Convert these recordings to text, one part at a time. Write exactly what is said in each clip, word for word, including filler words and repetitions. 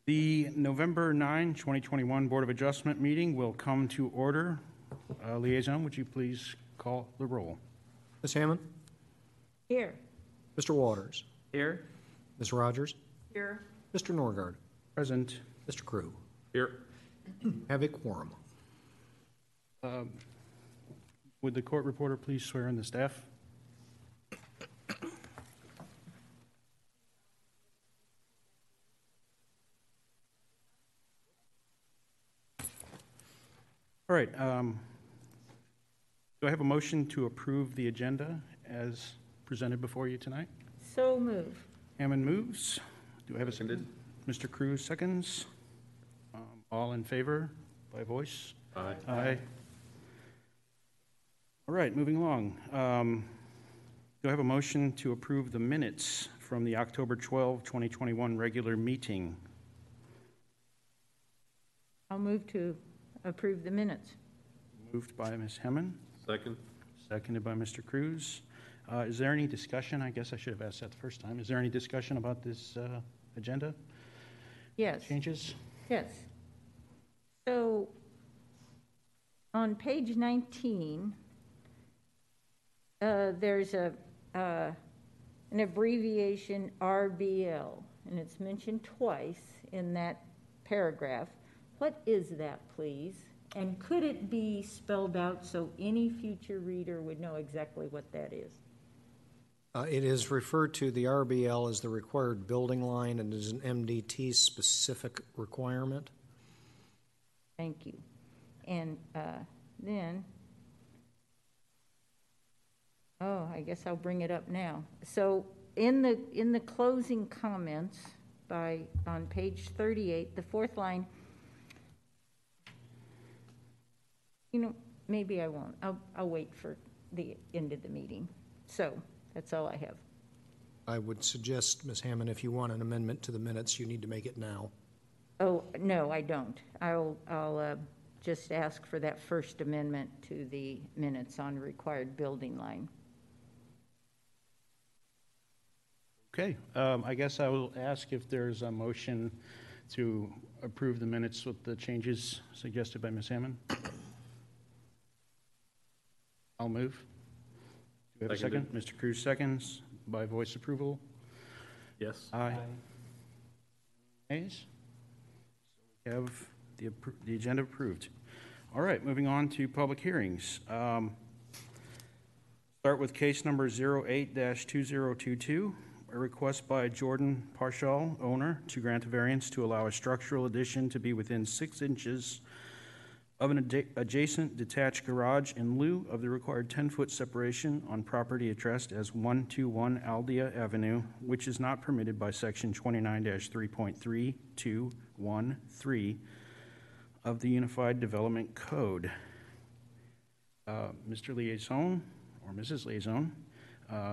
The November ninth, twenty twenty-one Board of Adjustment meeting will come to order. Uh, Liaison, would you please call the roll? Miz Hammond? Here. Mister Waters? Here. Miz Rogers? Here. Mister Norgard? Present. Mister Crew? Here. Have a quorum. Um, Would the court reporter please swear in the staff? All right. Um, do I have a motion to approve the agenda as presented before you tonight? So move. Hammond moves. Do I have a second? Mister Cruz seconds. Um, all in favor by voice? Aye. Aye. All right, moving along. Um, do I have a motion to approve the minutes from the October twelfth, twenty twenty-one regular meeting? I'll move to approve the minutes. Moved by Miz Hammond, Second. seconded by Mister Cruz. Uh, is there any discussion? I guess I should have asked that the first time. Is there any discussion about this uh, agenda Yes. changes? Yes. So on page nineteen, uh, there's a uh, an abbreviation R B L, and it's mentioned twice in that paragraph. What is that, please? And could it be spelled out so any future reader would know exactly what that is? Uh, it is referred to, the R B L, as the required building line and is an M D T specific requirement. Thank you. And uh, then, oh, I guess I'll bring it up now. So in the in the closing comments by on page thirty-eight, the fourth line, you know, maybe I won't. I'll, I'll wait for the end of the meeting. So that's all I have. I would suggest, Miz Hammond, if you want an amendment to the minutes, you need to make it now. Oh, no, I don't. I'll, I'll uh, just ask for that first amendment to the minutes on required building line. Okay, um, I guess I will ask if there's a motion to approve the minutes with the changes suggested by Miz Hammond. I'll move. Do we have a second? Seconded. Mister Cruz seconds. By voice approval? Yes. Aye. Ayes? So we have the, appro- the agenda approved. All right, moving on to public hearings. Um, start with case number zero eight dash two zero two two, a request by Jordan Parshall, owner, to grant a variance to allow a structural addition to be within six inches of an ad- adjacent detached garage in lieu of the required ten-foot separation on property addressed as one twenty-one Aldea Avenue, which is not permitted by section twenty-nine dash three point three two one three of the Unified Development Code. Uh, Mister Liaison, or Missus Liaison, uh,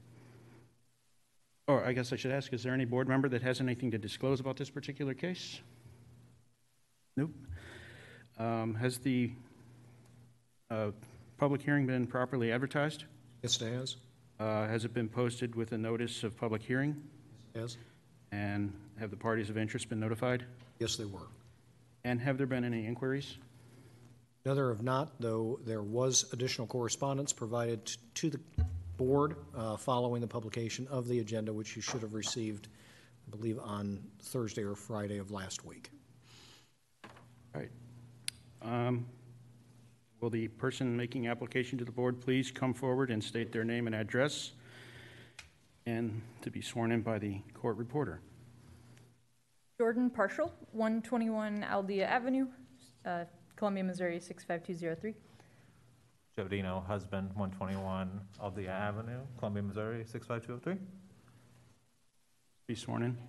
or I guess I should ask, is there any board member that has anything to disclose about this particular case? Nope. Um, has the uh, public hearing been properly advertised? Yes, it has. Uh, has it been posted with a notice of public hearing? Yes. And have the parties of interest been notified? Yes, they were. And have there been any inquiries? No, there have not, though there was additional correspondence provided t- to the board uh, following the publication of the agenda, which you should have received, I believe, on Thursday or Friday of last week. All right. Um, will the person making application to the board please come forward and state their name and address, and to be sworn in by the court reporter? Jordan Parshall, one twenty-one Aldea Avenue, uh, Columbia, Missouri, six five two zero three. Joe Dino, husband, one twenty-one Aldea Avenue, Columbia, Missouri, six five two zero three. Be sworn in.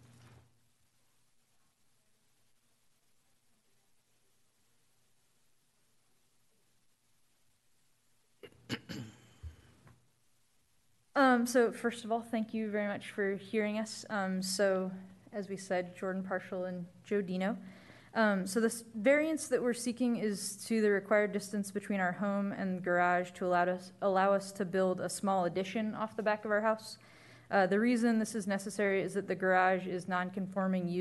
Um, so first of all, thank you very much for hearing us. Um, so as we said, Jordan Parshall and Joe Dino. Um, so this variance that we're seeking is to the required distance between our home and garage to allow us, allow us to build a small addition off the back of our house. Uh, the reason this is necessary is that the garage is non-conforming use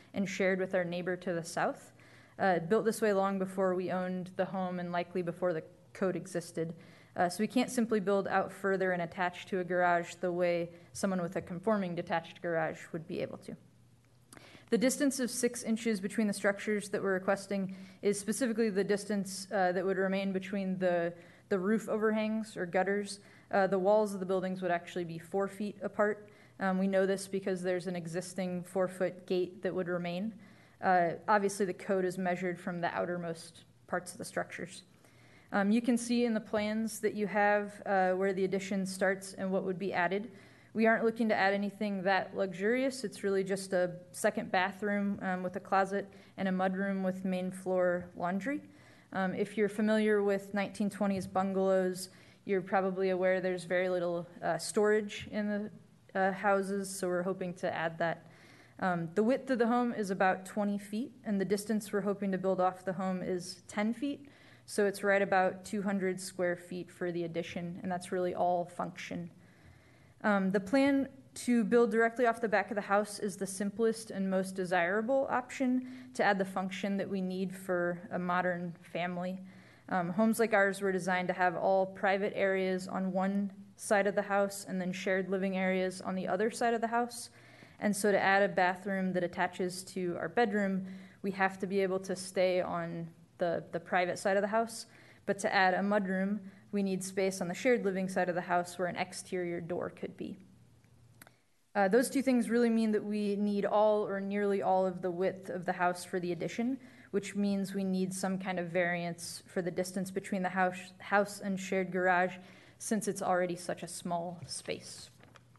and shared with our neighbor to the south. Uh, built this way long before we owned the home and likely before the code existed. Uh, so we can't simply build out further and attach to a garage the way someone with a conforming detached garage would be able to. The distance of six inches between the structures that we're requesting is specifically the distance uh, that would remain between the, the roof overhangs or gutters. Uh, the walls of the buildings would actually be four feet apart. Um, we know this because there's an existing four-foot gate that would remain. Uh, obviously, the code is measured from the outermost parts of the structures. Um, you can see in the plans that you have uh, where the addition starts and what would be added. We aren't looking to add anything that luxurious. It's really just a second bathroom um, with a closet and a mudroom with main floor laundry. Um, if you're familiar with nineteen twenties bungalows, you're probably aware there's very little uh, storage in the uh, houses, so we're hoping to add that. Um, the width of the home is about twenty feet, and the distance we're hoping to build off the home is ten feet. So it's right about two hundred square feet for the addition, and that's really all function. Um, the plan to build directly off the back of the house is the simplest and most desirable option to add the function that we need for a modern family. Um, homes like ours were designed to have all private areas on one side of the house and then shared living areas on the other side of the house. And so to add a bathroom that attaches to our bedroom, we have to be able to stay on the, the private side of the house. But to add a mudroom, we need space on the shared living side of the house where an exterior door could be. Uh, those two things really mean that we need all or nearly all of the width of the house for the addition, which means we need some kind of variance for the distance between the house, house and shared garage, since it's already such a small space.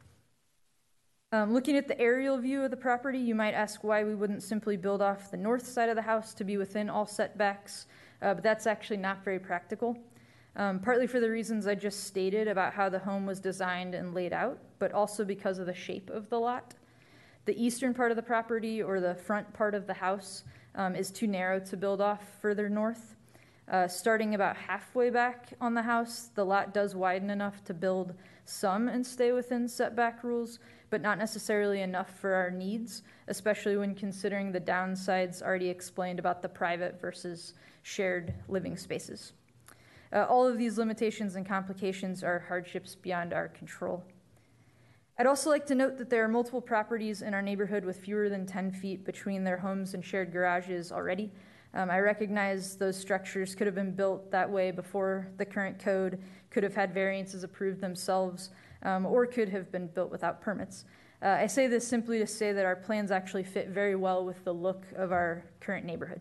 Um, looking at the aerial view of the property, you might ask why we wouldn't simply build off the north side of the house to be within all setbacks, uh, but that's actually not very practical. Um, partly for the reasons I just stated about how the home was designed and laid out, but also because of the shape of the lot. The eastern part of the property, or the front part of the house, um, is too narrow to build off further north. Uh, starting about halfway back on the house, the lot does widen enough to build some and stay within setback rules, but not necessarily enough for our needs, especially when considering the downsides already explained about the private versus shared living spaces. Uh, all of these limitations and complications are hardships beyond our control. I'd also like to note that there are multiple properties in our neighborhood with fewer than ten feet between their homes and shared garages already. Um, I recognize those structures could have been built that way before the current code, could have had variances approved themselves, um, or could have been built without permits. Uh, I say this simply to say that our plans actually fit very well with the look of our current neighborhood.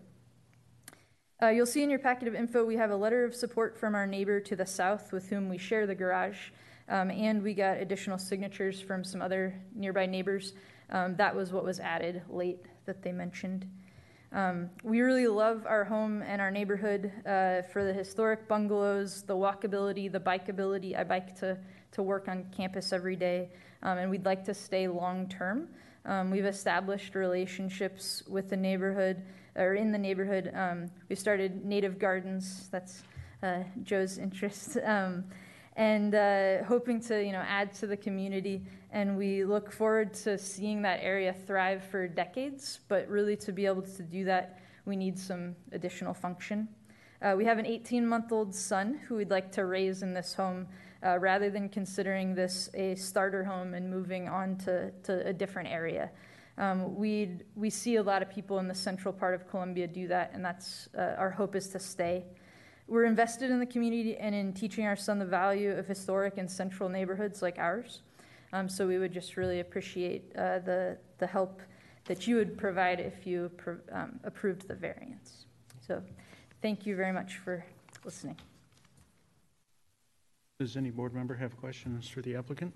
Uh, you'll see in your packet of info we have a letter of support from our neighbor to the south with whom we share the garage, um, and we got additional signatures from some other nearby neighbors. Um, that was what was added late that they mentioned. Um, we really love our home and our neighborhood uh, for the historic bungalows, the walkability, the bikeability. I bike to, to work on campus every day, um, and we'd like to stay long-term. Um, we've established relationships with the neighborhood, or in the neighborhood. Um, we started Native Gardens, that's uh, Joe's interest, um, and uh, hoping to, you know, add to the community. And we look forward to seeing that area thrive for decades, but really to be able to do that, we need some additional function. Uh, we have an eighteen-month-old son who we'd like to raise in this home, uh, rather than considering this a starter home and moving on to, to a different area. Um, we we see a lot of people in the central part of Columbia do that, and that's uh, our hope is to stay. We're invested in the community and in teaching our son the value of historic and central neighborhoods like ours. Um, so we would just really appreciate uh, the, the help that you would provide if you pro- um, approved the variance. So thank you very much for listening. Does any board member have questions for the applicant?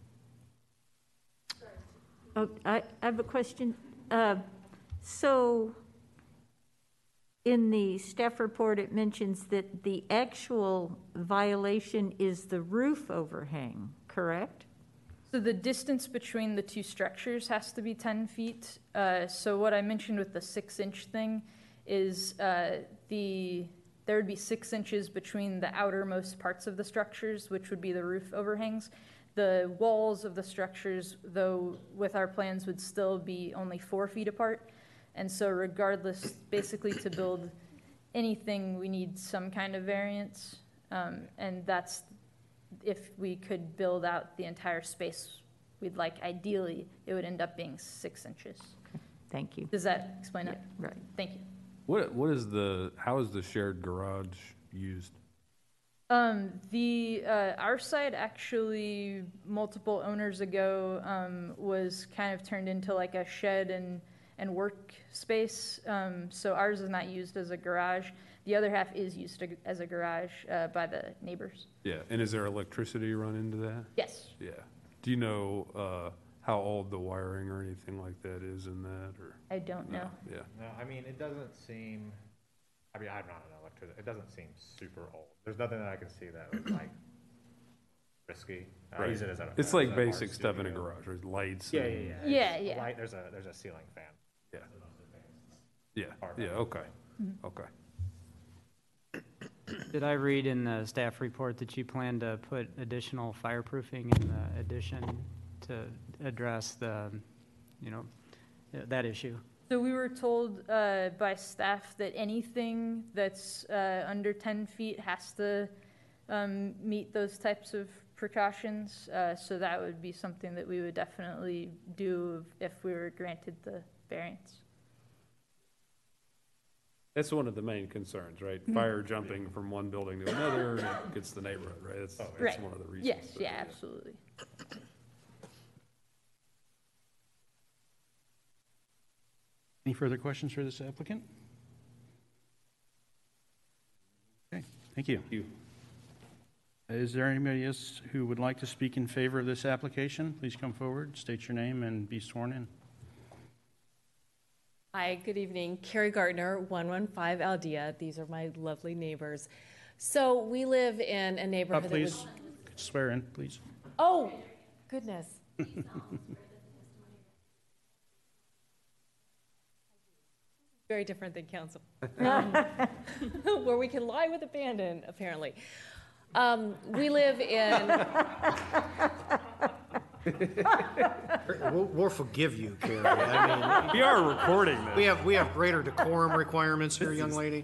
Oh, I, I have a question. Uh, so in the staff report, it mentions that the actual violation is the roof overhang, correct? So the distance between the two structures has to be ten feet. Uh, so what I mentioned with the six-inch thing is uh, the there would be six inches between the outermost parts of the structures, which would be the roof overhangs. The walls of the structures, though, with our plans would still be only four feet apart. And so regardless, basically to build anything, we need some kind of variance. Um, and that's, if we could build out the entire space, we'd like, ideally, it would end up being six inches. Thank you. Does that explain it? Right. Thank you. What, what is the, how is the shared garage used? Um, the, uh, our site actually, multiple owners ago, um, was kind of turned into like a shed and, and work space. Um, so ours is not used as a garage. The other half is used to- as a garage, uh, by the neighbors. Yeah, and is there electricity run into that? Yes. Yeah. Do you know, uh, how old the wiring or anything like that is in that, or? I don't know. Yeah. No, I mean, it doesn't seem, I mean, I'm not an electrician, it doesn't seem super old. There's nothing that I can see that was like risky. I use it as a. It's as like a basic art stuff in a studio. garage, right? Lights. Yeah, yeah, and- yeah. Yeah, It's yeah. Light, there's a, there's a ceiling fan. Yeah. Yeah, Part of yeah, it. okay, Mm-hmm. okay. Did I read in the staff report that you plan to put additional fireproofing in the addition to address the, you know, that issue? So we were told uh, by staff that anything that's uh, under ten feet has to um, meet those types of precautions. Uh, So that would be something that we would definitely do if we were granted the variance. That's one of the main concerns, right? Fire jumping from one building to another, and it gets the neighborhood, right? That's, that's Right. one of the reasons. Yes, but, yeah, absolutely. Any further questions for this applicant? Okay, thank you. You. Is there anybody else who would like to speak in favor of this application? Please come forward, state your name, and be sworn in. Hi, good evening. Carrie Gardner, one one five Aldea. These are my lovely neighbors. So we live in a Uh, neighborhood that was... Please, swear in, please. Oh, goodness. Very different than council. Where we can lie with abandon, apparently. Um, we live in... We'll, we'll forgive you, Carrie. I mean, We are recording we this. have, we have greater decorum requirements here, young lady.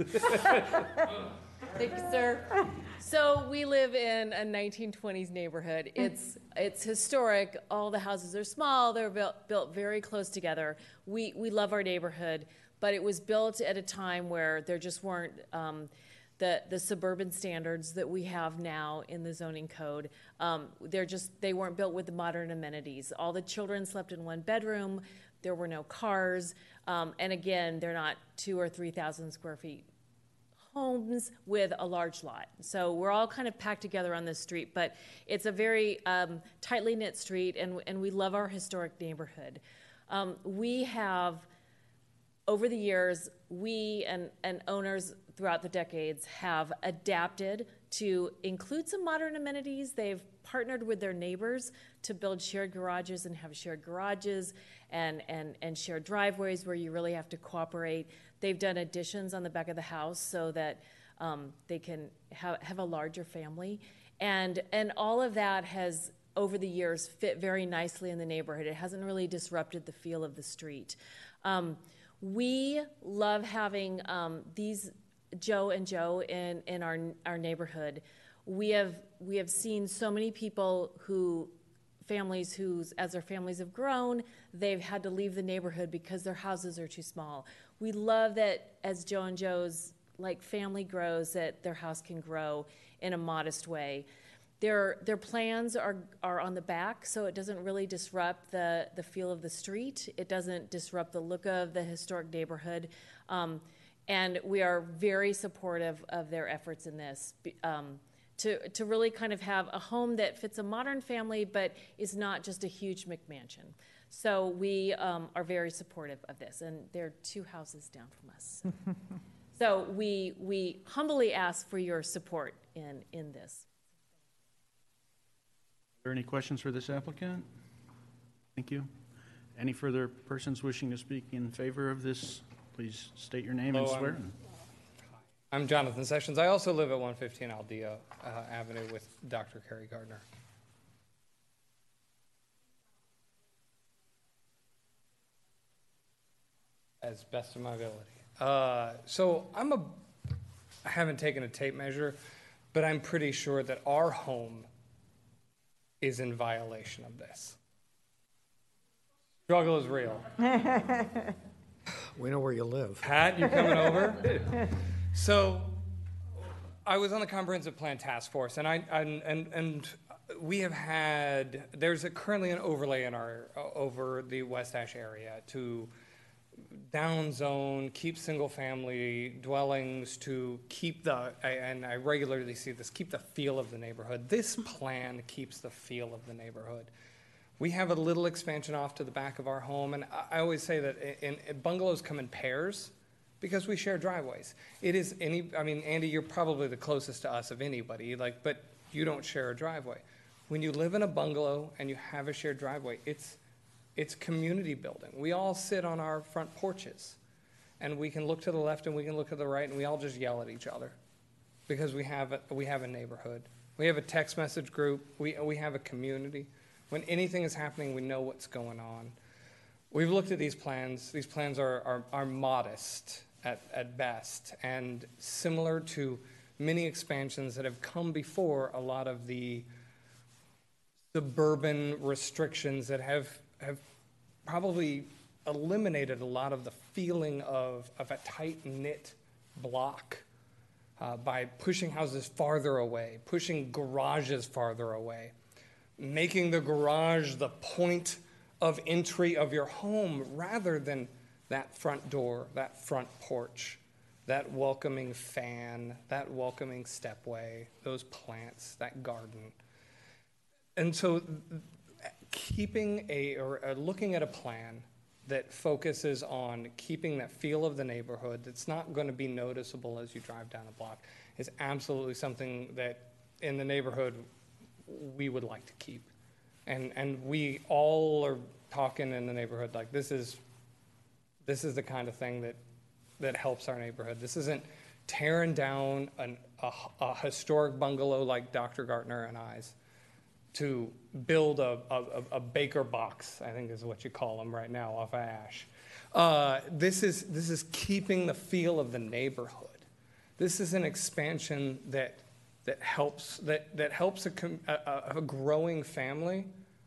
Thank you, sir. So we live in a nineteen twenties neighborhood. It's it's historic. All the houses are small. They're built built very close together. We we love our neighborhood, but it was built at a time where there just weren't um, the the suburban standards that we have now in the zoning code. Um, they're just they weren't built with the modern amenities. All the children slept in one bedroom. There were no cars, um, and again, they're not two or three thousand square feet homes with a large lot. So we're all kind of packed together on this street, but it's a very um, tightly knit street, and, and we love our historic neighborhood. Um, we have, over the years, we and, and owners throughout the decades have adapted to include some modern amenities. They've partnered with their neighbors to build shared garages and have shared garages and, and, and shared driveways where you really have to cooperate. They've done additions on the back of the house so that um, they can have, have a larger family. And, and all of that has, over the years, fit very nicely in the neighborhood. It hasn't really disrupted the feel of the street. Um, we love having um, these Joe and Joe in, in our, our neighborhood. We have, we have seen so many people who, families whose, as their families have grown, they've had to leave the neighborhood because their houses are too small. We love that as Joe and Joe's like family grows, that their house can grow in a modest way. Their, their plans are, are on the back, so it doesn't really disrupt the, the feel of the street. It doesn't disrupt the look of the historic neighborhood. Um, and we are very supportive of their efforts in this, um, to, to really kind of have a home that fits a modern family, but is not just a huge McMansion. So we um, are very supportive of this, and they're two houses down from us. So, so we, we humbly ask for your support in, in this. Are there any questions for this applicant? Thank you. Any further persons wishing to speak in favor of this, please state your name and Hello, swear. I'm- I'm Jonathan Sessions. I also live at one fifteen Aldea uh, Avenue with Doctor Carrie Gardner. as best of my ability. Uh, so I'm a, I haven't taken a tape measure, but I'm pretty sure that our home is in violation of this. Struggle is real. We know where you live. Pat, you coming over? So I was on the comprehensive plan task force, and I and and, and we have had there's a, currently an overlay in our uh, over the West Ash area to down zone, keep single family dwellings, to keep the I, and I regularly see this, keep the feel of the neighborhood. This plan keeps the feel of the neighborhood. We have a little expansion off to the back of our home, and I, I always say that in, in bungalows come in pairs because we share driveways. It is any, I mean, Andy, you're probably the closest to us of anybody, like, but you don't share a driveway. When you live in a bungalow and you have a shared driveway, it's it's community building. We all sit on our front porches, and we can look to the left and we can look to the right, and we all just yell at each other because we have a, we have a neighborhood. We have a text message group. We we have a community. When anything is happening, we know what's going on. We've looked at these plans. These plans are are, are modest at, at best, and similar to many expansions that have come before, a lot of the suburban restrictions that have have probably eliminated a lot of the feeling of, of a tight-knit block uh, by pushing houses farther away, pushing garages farther away, making the garage the point of entry of your home rather than that front door, that front porch, that welcoming fan, that welcoming stepway, those plants, that garden. And so keeping a, or, or looking at a plan that focuses on keeping that feel of the neighborhood that's not going to be noticeable as you drive down a block is absolutely something that in the neighborhood we would like to keep. And and we all are talking in the neighborhood like this is this is the kind of thing that that helps our neighborhood. This isn't tearing down an, a, a historic bungalow like Doctor Gartner and I's to build a, a, a Baker box, I think is what you call them right now, off of Ash. Uh, this is this is keeping the feel of the neighborhood. This is an expansion that that helps that that helps a, a, a growing family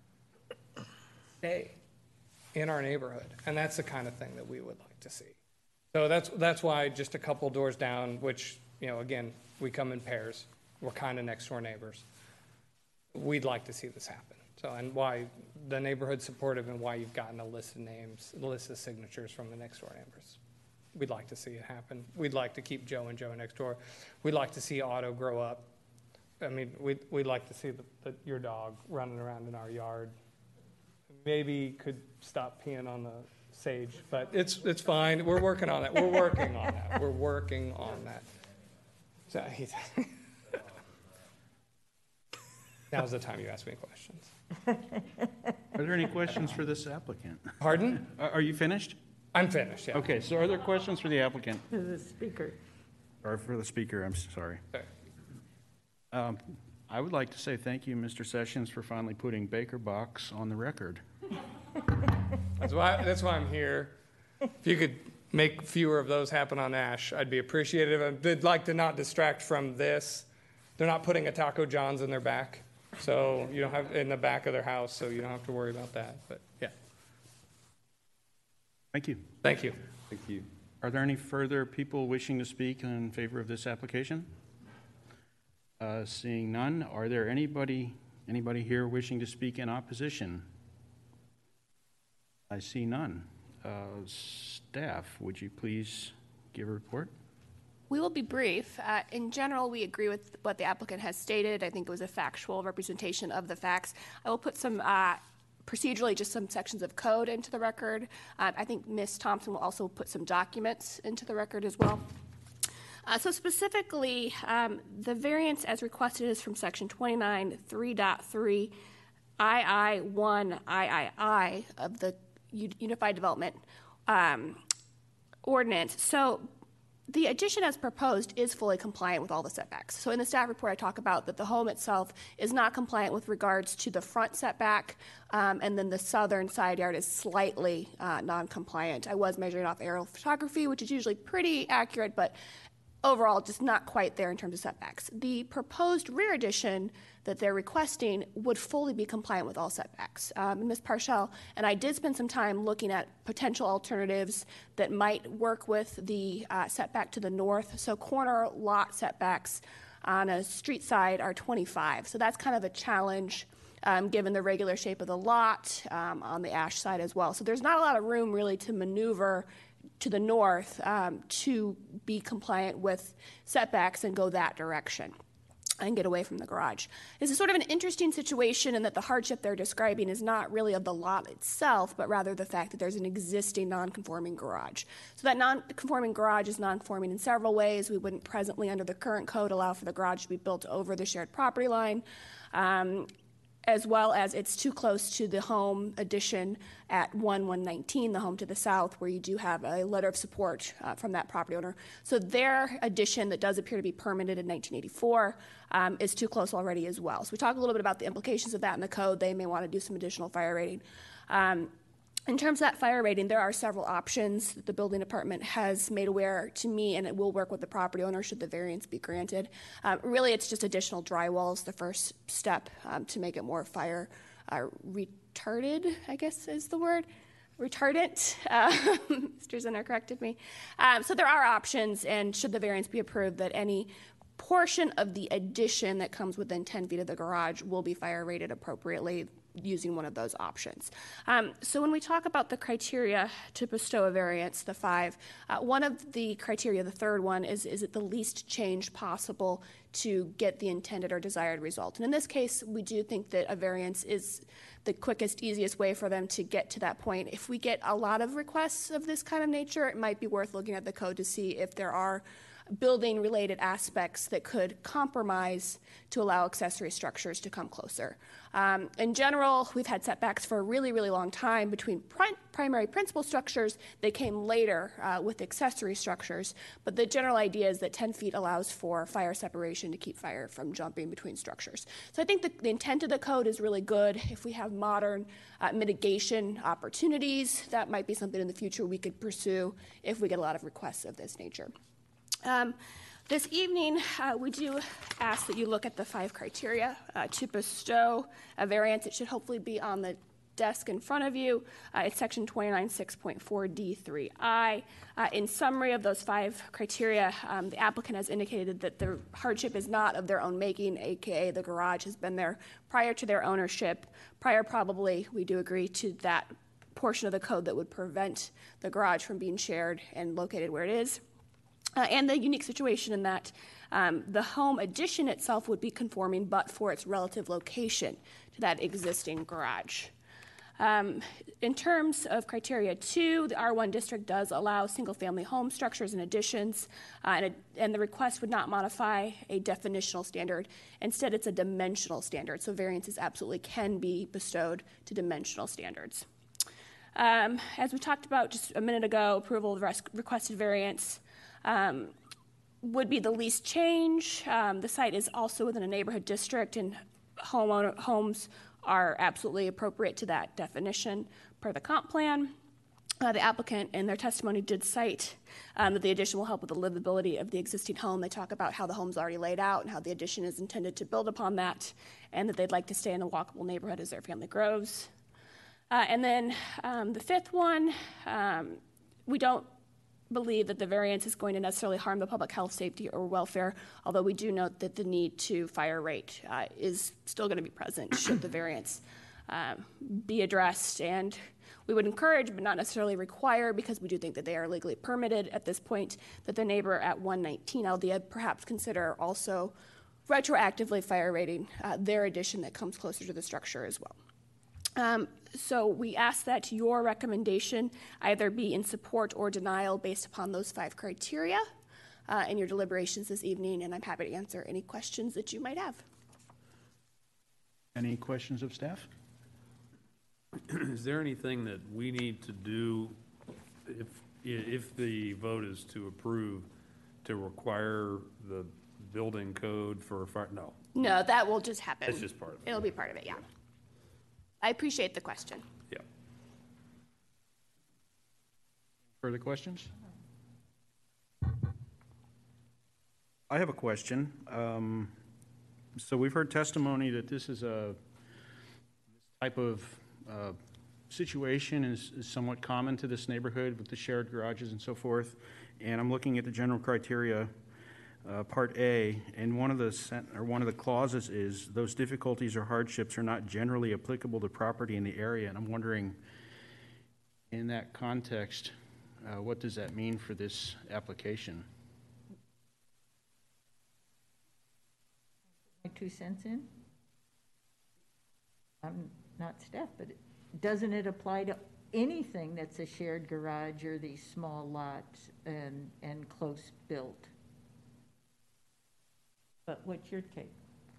stay in our neighborhood, and that's the kind of thing that we would like to see. So that's that's why just a couple doors down, which you know, again, we come in pairs. We're kind of next door neighbors. We'd like to see this happen. So, and why the neighborhood's supportive, and why you've gotten a list of names, a list of signatures from the next door neighbors. We'd like to see it happen. We'd like to keep Joe and Joe next door. We'd like to see Otto grow up. I mean, we'd, we'd like to see the, the, your dog running around in our yard. Maybe could stop peeing on the sage, but it's it's fine. We're working on that. We're working on that. We're working on that. So he's now's the time you ask me questions. Are there any questions for this applicant? Pardon? Are are you finished? I'm finished, yeah. Okay, so are there questions for the applicant? To the speaker. Or for the speaker, I'm sorry. Sorry. Um, I would like to say thank you, Mister Sessions, for finally putting Baker Box on the record. That's why, that's why I'm here. If you could make fewer of those happen on Ash, I'd be appreciative. I'd like to not distract from this. They're not putting a Taco John's in their back, so you don't have, in the back of their house, so you don't have to worry about that, but yeah. Thank you. Thank you. Thank you. Are there any further people wishing to speak in favor of this application? Uh, seeing none, are there anybody, anybody here wishing to speak in opposition? I see none. Uh, staff, would you please give a report? We will be brief. Uh, in general, we agree with what the applicant has stated. I think it was a factual representation of the facts. I will put some, uh, procedurally, just some sections of code into the record. Uh, I think Miz Thompson will also put some documents into the record as well. Uh, so specifically, um, the variance as requested is from section twenty-nine three point three I I one I I I of the U- Unified Development um, Ordinance. So The addition as proposed is fully compliant with all the setbacks. So in the staff report, I talk about that the home itself is not compliant with regards to the front setback, um, and then the southern side yard is slightly uh, non-compliant. I was measuring off aerial photography, which is usually pretty accurate, but overall just not quite there in terms of setbacks. The proposed rear addition that they're requesting would fully be compliant with all setbacks. Um, Miz Parshall and I did spend some time looking at potential alternatives that might work with the uh, setback to the north. So corner lot setbacks on a street side are twenty-five. So that's kind of a challenge um, given the regular shape of the lot um, on the Ash side as well. So there's not a lot of room really to maneuver to the north um, to be compliant with setbacks and go that direction and get away from the garage. This is sort of an interesting situation in that the hardship they're describing is not really of the lot itself, but rather the fact that there's an existing non-conforming garage. So that non-conforming garage is non-conforming in several ways. We wouldn't presently, under the current code, allow for the garage to be built over the shared property line. Um, as well as it's too close to the home addition at one one nineteen, the home to the south, where you do have a letter of support uh, from that property owner. So their addition that does appear to be permitted in nineteen eighty-four um, is too close already as well. So we talk a little bit about the implications of that in the code. They may want to do some additional fire rating. Um, In terms of that fire rating, there are several options that the building department has made aware to me, and it will work with the property owner should the variance be granted. Um, really, it's just additional drywalls, the first step um, to make it more fire uh, retarded, I guess is the word, retardant. Uh, Mister Zinner corrected me. Um, so there are options, and should the variance be approved, that any portion of the addition that comes within ten feet of the garage will be fire rated appropriately using one of those options. Um, so when we talk about the criteria to bestow a variance, the five, uh, one of the criteria, the third one, is is it the least change possible to get the intended or desired result? And in this case, we do think that a variance is the quickest, easiest way for them to get to that point. If we get a lot of requests of this kind of nature, it might be worth looking at the code to see if there are building related aspects that could compromise to allow accessory structures to come closer. Um, in general, we've had setbacks for a really, really long time between pri- primary principal structures that came later uh, with accessory structures, but the general idea is that ten feet allows for fire separation to keep fire from jumping between structures. So I think the, the intent of the code is really good. If we have modern uh, mitigation opportunities, that might be something in the future we could pursue if we get a lot of requests of this nature. Um, this evening, uh, we do ask that you look at the five criteria uh, to bestow a variance. It should hopefully be on the desk in front of you. Uh, it's section twenty-nine six point four D three I. Uh, in summary of those five criteria, um, the applicant has indicated that the hardship is not of their own making, aka the garage has been there prior to their ownership. Prior, probably, we do agree to that portion of the code that would prevent the garage from being shared and located where it is. Uh, and the unique situation in that um, the home addition itself would be conforming but for its relative location to that existing garage. Um, in terms of criteria two, the R one district does allow single-family home structures and additions, uh, and, a, and the request would not modify a definitional standard. Instead, it's a dimensional standard, so variances absolutely can be bestowed to dimensional standards. Um, as we talked about just a minute ago, approval of the res- requested variance Um, would be the least change. Um, the site is also within a neighborhood district, and homeowner, homes are absolutely appropriate to that definition per the comp plan. Uh, the applicant in their testimony did cite um, that the addition will help with the livability of the existing home. They talk about how the home's already laid out and how the addition is intended to build upon that, and that they'd like to stay in a walkable neighborhood as their family grows. Uh, and then um, the fifth one, um, we don't believe that the variance is going to necessarily harm the public health, safety, or welfare, although we do note that the need to fire rate uh, is still going to be present should the variance um, be addressed. And we would encourage, but not necessarily require, because we do think that they are legally permitted at this point, that the neighbor at one nineteen Aldea perhaps consider also retroactively fire rating uh, their addition that comes closer to the structure as well. Um, so we ask that your recommendation either be in support or denial based upon those five criteria uh, in your deliberations this evening, and I'm happy to answer any questions that you might have. Any questions of staff? Is there anything that we need to do if, if the vote is to approve to require the building code for a fire, no, No, that will just happen. that's just part of it. It'll be part of it, yeah. I appreciate the question. Yeah. Further questions? I have a question. Um, So we've heard testimony that this is a type of uh, situation is is somewhat common to this neighborhood with the shared garages and so forth. And I'm looking at the general criteria, uh, Part A, and one of the sent, or one of the clauses is those difficulties or hardships are not generally applicable to property in the area. And I'm wondering, in that context, uh, what does that mean for this application? My two cents in? I'm not Steph, but doesn't it apply to anything that's a shared garage or these small lots and, and close built? But what's your take?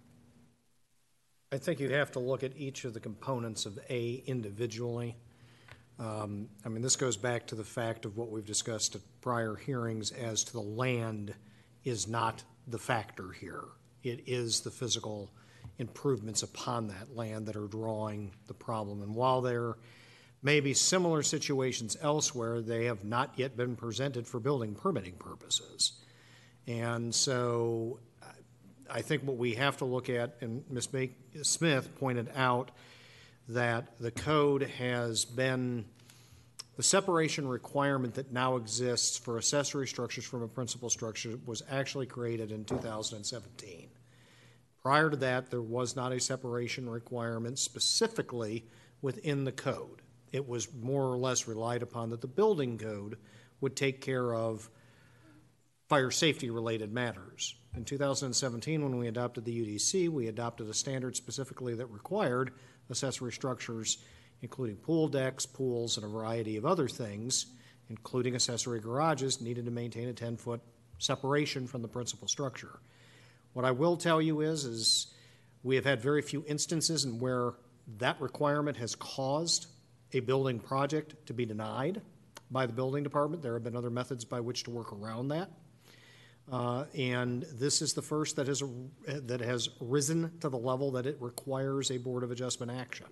I think you have to look at each of the components of A individually. Um, I mean, this goes back to the fact of what we've discussed at prior hearings as to the land is not the factor here. It is the physical improvements upon that land that are drawing the problem. And while there may be similar situations elsewhere, they have not yet been presented for building permitting purposes. And so I think what we have to look at, and Miz Smith pointed out that the code has been, the separation requirement that now exists for accessory structures from a principal structure was actually created in two thousand seventeen. Prior to that, there was not a separation requirement specifically within the code. It was more or less relied upon that the building code would take care of fire safety related matters. In two thousand seventeen, when we adopted the U D C, we adopted a standard specifically that required accessory structures, including pool decks, pools, and a variety of other things, including accessory garages, needed to maintain a ten-foot separation from the principal structure. What I will tell you is, is we have had very few instances in where that requirement has caused a building project to be denied by the building department. There have been other methods by which to work around that. Uh, and this is the first that has, that has risen to the level that it requires a Board of Adjustment action.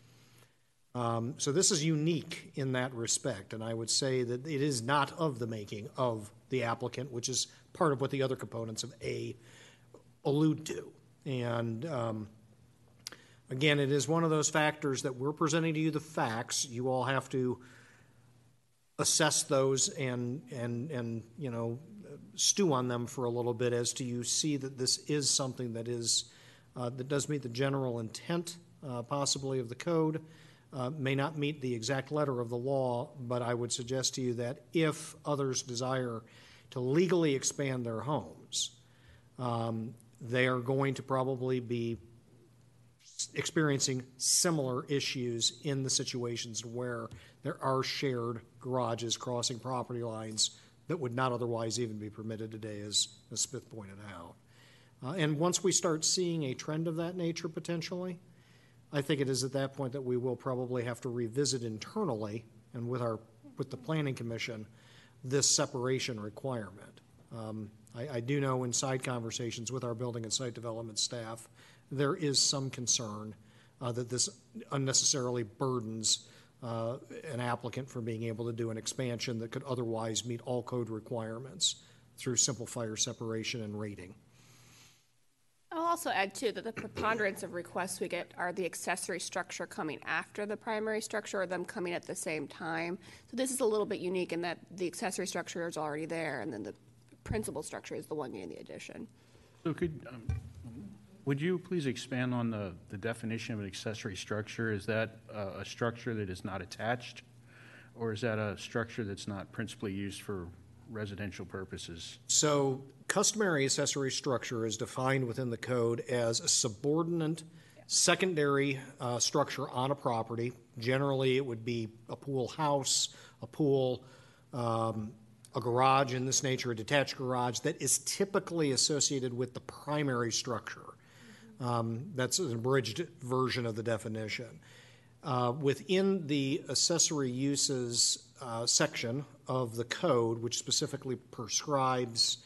Um, so this is unique in that respect, and I would say that it is not of the making of the applicant, which is part of what the other components of A allude to. And um, again, it is one of those factors that we're presenting to you the facts. You all have to assess those and, and, and you know, stew on them for a little bit as to you see that this is something that is, uh, that does meet the general intent, uh, possibly of the code, uh, may not meet the exact letter of the law, but I would suggest to you that if others desire to legally expand their homes, um, they are going to probably be experiencing similar issues in the situations where there are shared garages crossing property lines that would not otherwise even be permitted today, as, as Smith pointed out. Uh, and once we start seeing a trend of that nature potentially, I think it is at that point that we will probably have to revisit internally and with our with the Planning Commission this separation requirement. Um, I, I do know in side conversations with our building and site development staff, there is some concern uh, that this unnecessarily burdens uh, an applicant from being able to do an expansion that could otherwise meet all code requirements through simple fire separation and rating. I'll also add, too, that the preponderance of requests we get are the accessory structure coming after the primary structure or them coming at the same time. So this is a little bit unique in that the accessory structure is already there and then the principal structure is the one getting the addition. So could, um, would you please expand on the, the definition of an accessory structure? Is that uh, a structure that is not attached, or is that a structure that's not principally used for residential purposes? So customary accessory structure is defined within the code as a subordinate secondary uh, structure on a property. Generally, it would be a pool house, a pool, um, a garage in this nature, a detached garage that is typically associated with the primary structure. Um, that's an abridged version of the definition. Uh, within the accessory uses uh, section of the code, which specifically prescribes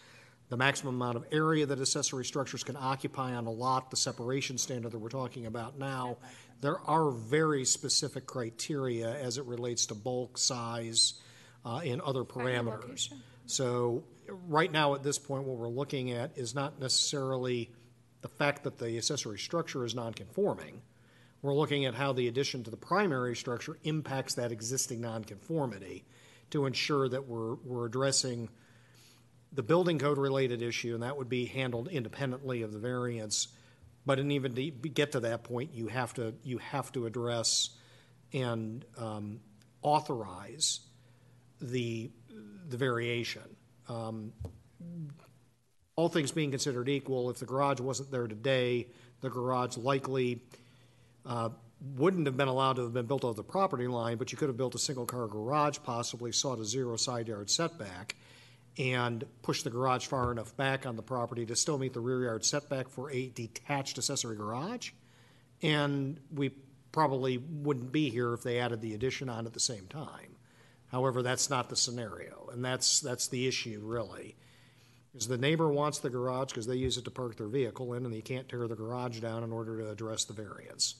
the maximum amount of area that accessory structures can occupy on a lot, the separation standard that we're talking about now. There are very specific criteria as it relates to bulk, size, uh, and other parameters. So right now, at this point, what we're looking at is not necessarily the fact that the accessory structure is nonconforming. We're looking at how the addition to the primary structure impacts that existing nonconformity to ensure that we're, we're addressing the building code related issue, and that would be handled independently of the variance. But in even to get to that point, you have to, you have to address and um, authorize the, the variation. Um, all things being considered equal, if the garage wasn't there today, the garage likely uh, wouldn't have been allowed to have been built over the property line, but you could have built a single-car garage, possibly sought a zero side yard setback, and pushed the garage far enough back on the property to still meet the rear yard setback for a detached accessory garage. And we probably wouldn't be here if they added the addition on at the same time. However, that's not the scenario, and that's that's the issue, really. Is the neighbor wants the garage because they use it to park their vehicle in, and they can't tear the garage down in order to address the variance.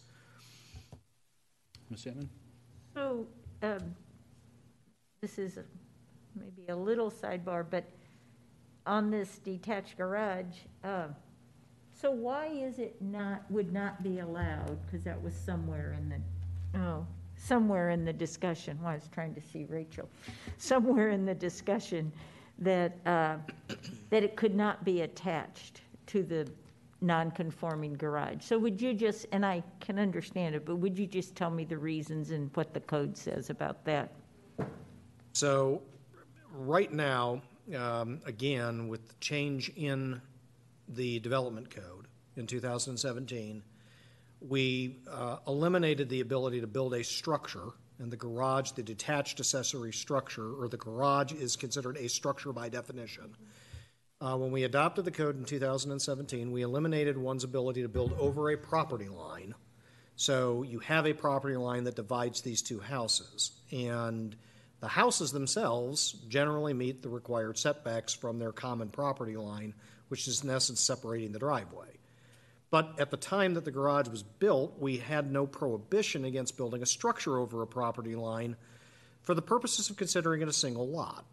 Miz Hittman? So, um, this is a, maybe a little sidebar, but on this detached garage, uh, so why is it not, would not be allowed? Because that was somewhere in the, oh, somewhere in the discussion, well, I was trying to see Rachel, somewhere in the discussion that, uh, that it could not be attached to the non-conforming garage. So would you just, and I can understand it, but would you just tell me the reasons and what the code says about that? So right now, um, again, with the change in the development code in two thousand seventeen, we uh, eliminated the ability to build a structure, and the garage, the detached accessory structure, or the garage is considered a structure by definition. Uh, when we adopted the code in two thousand seventeen, we eliminated one's ability to build over a property line. So you have a property line that divides these two houses, and the houses themselves generally meet the required setbacks from their common property line, which is in essence separating the driveway. But at the time that the garage was built, we had no prohibition against building a structure over a property line for the purposes of considering it a single lot.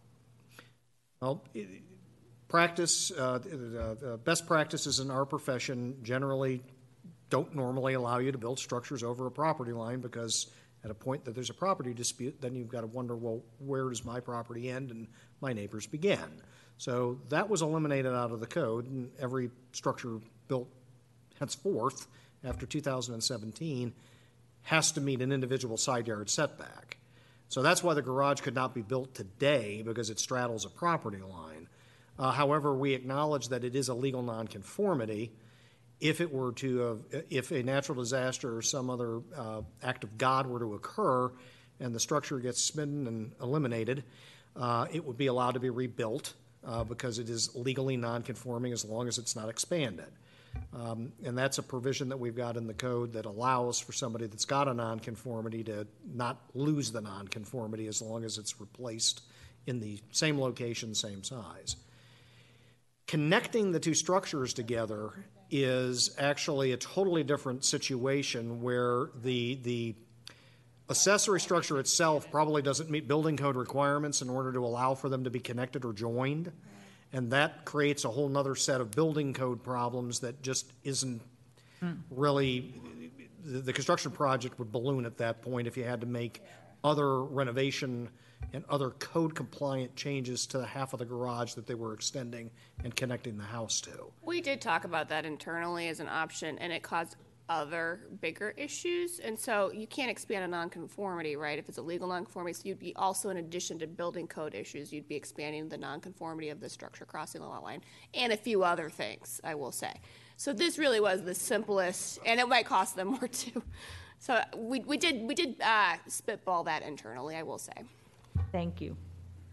Well, it, practice, uh, uh, best practices in our profession generally don't normally allow you to build structures over a property line, because at a point that there's a property dispute, then you've got to wonder, well, where does my property end and my neighbor's begin? So that was eliminated out of the code, and every structure built henceforth after two thousand seventeen has to meet an individual side yard setback. So that's why the garage could not be built today, because it straddles a property line. Uh, however, we acknowledge that it is a legal nonconformity. If it were to, uh, if a natural disaster or some other uh, act of God were to occur and the structure gets smitten and eliminated, uh, it would be allowed to be rebuilt uh, because it is legally nonconforming as long as it's not expanded. Um, and that's a provision that we've got in the code that allows for somebody that's got a nonconformity to not lose the nonconformity as long as it's replaced in the same location, same size. Connecting the two structures together is actually a totally different situation, where the, the accessory structure itself probably doesn't meet building code requirements in order to allow for them to be connected or joined. And that creates a whole nother set of building code problems that just isn't really, the, the construction project would balloon at that point if you had to make other renovation and other code compliant changes to the half of the garage that they were extending and connecting the house to. We did talk about that internally as an option, and it caused other bigger issues. And so you can't expand a nonconformity, right? If it's a legal nonconformity, so you'd be also, in addition to building code issues, you'd be expanding the nonconformity of the structure crossing the lot line and a few other things, I will say. So this really was the simplest, and it might cost them more too. So we, we did, we did uh, spitball that internally, I will say. Thank you.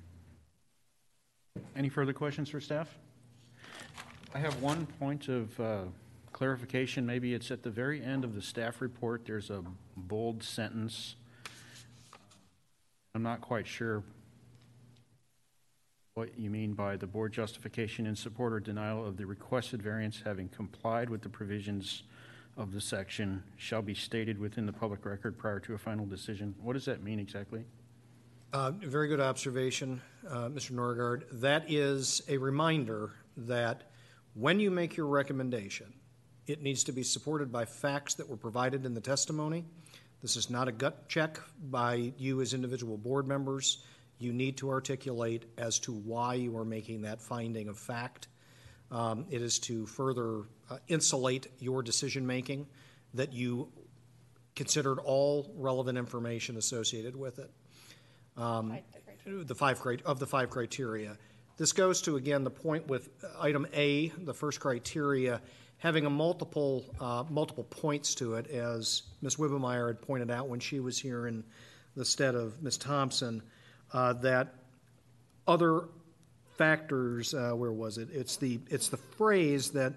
Any further questions for staff? I have one point of uh, clarification. Maybe it's at the very end of the staff report. There's a bold sentence. I'm not quite sure what you mean by the board justification in support or denial of the requested variance having complied with the provisions of the section shall be stated within the public record prior to a final decision. What does that mean exactly? Uh, Very good observation, uh, Mister Norgard. That is a reminder that when you make your recommendation, it needs to be supported by facts that were provided in the testimony. This is not a gut check by you as individual board members. You need to articulate as to why you are making that finding of fact. Um, it is to further uh, insulate your decision-making, that you considered all relevant information associated with it. Um, the five of the five criteria. This goes to, again, the point with item A, the first criteria, having a multiple uh, multiple points to it, as Miz Wibbemeyer had pointed out when she was here in the stead of Miz Thompson, uh, that other factors, uh, where was it? It's the it's the phrase that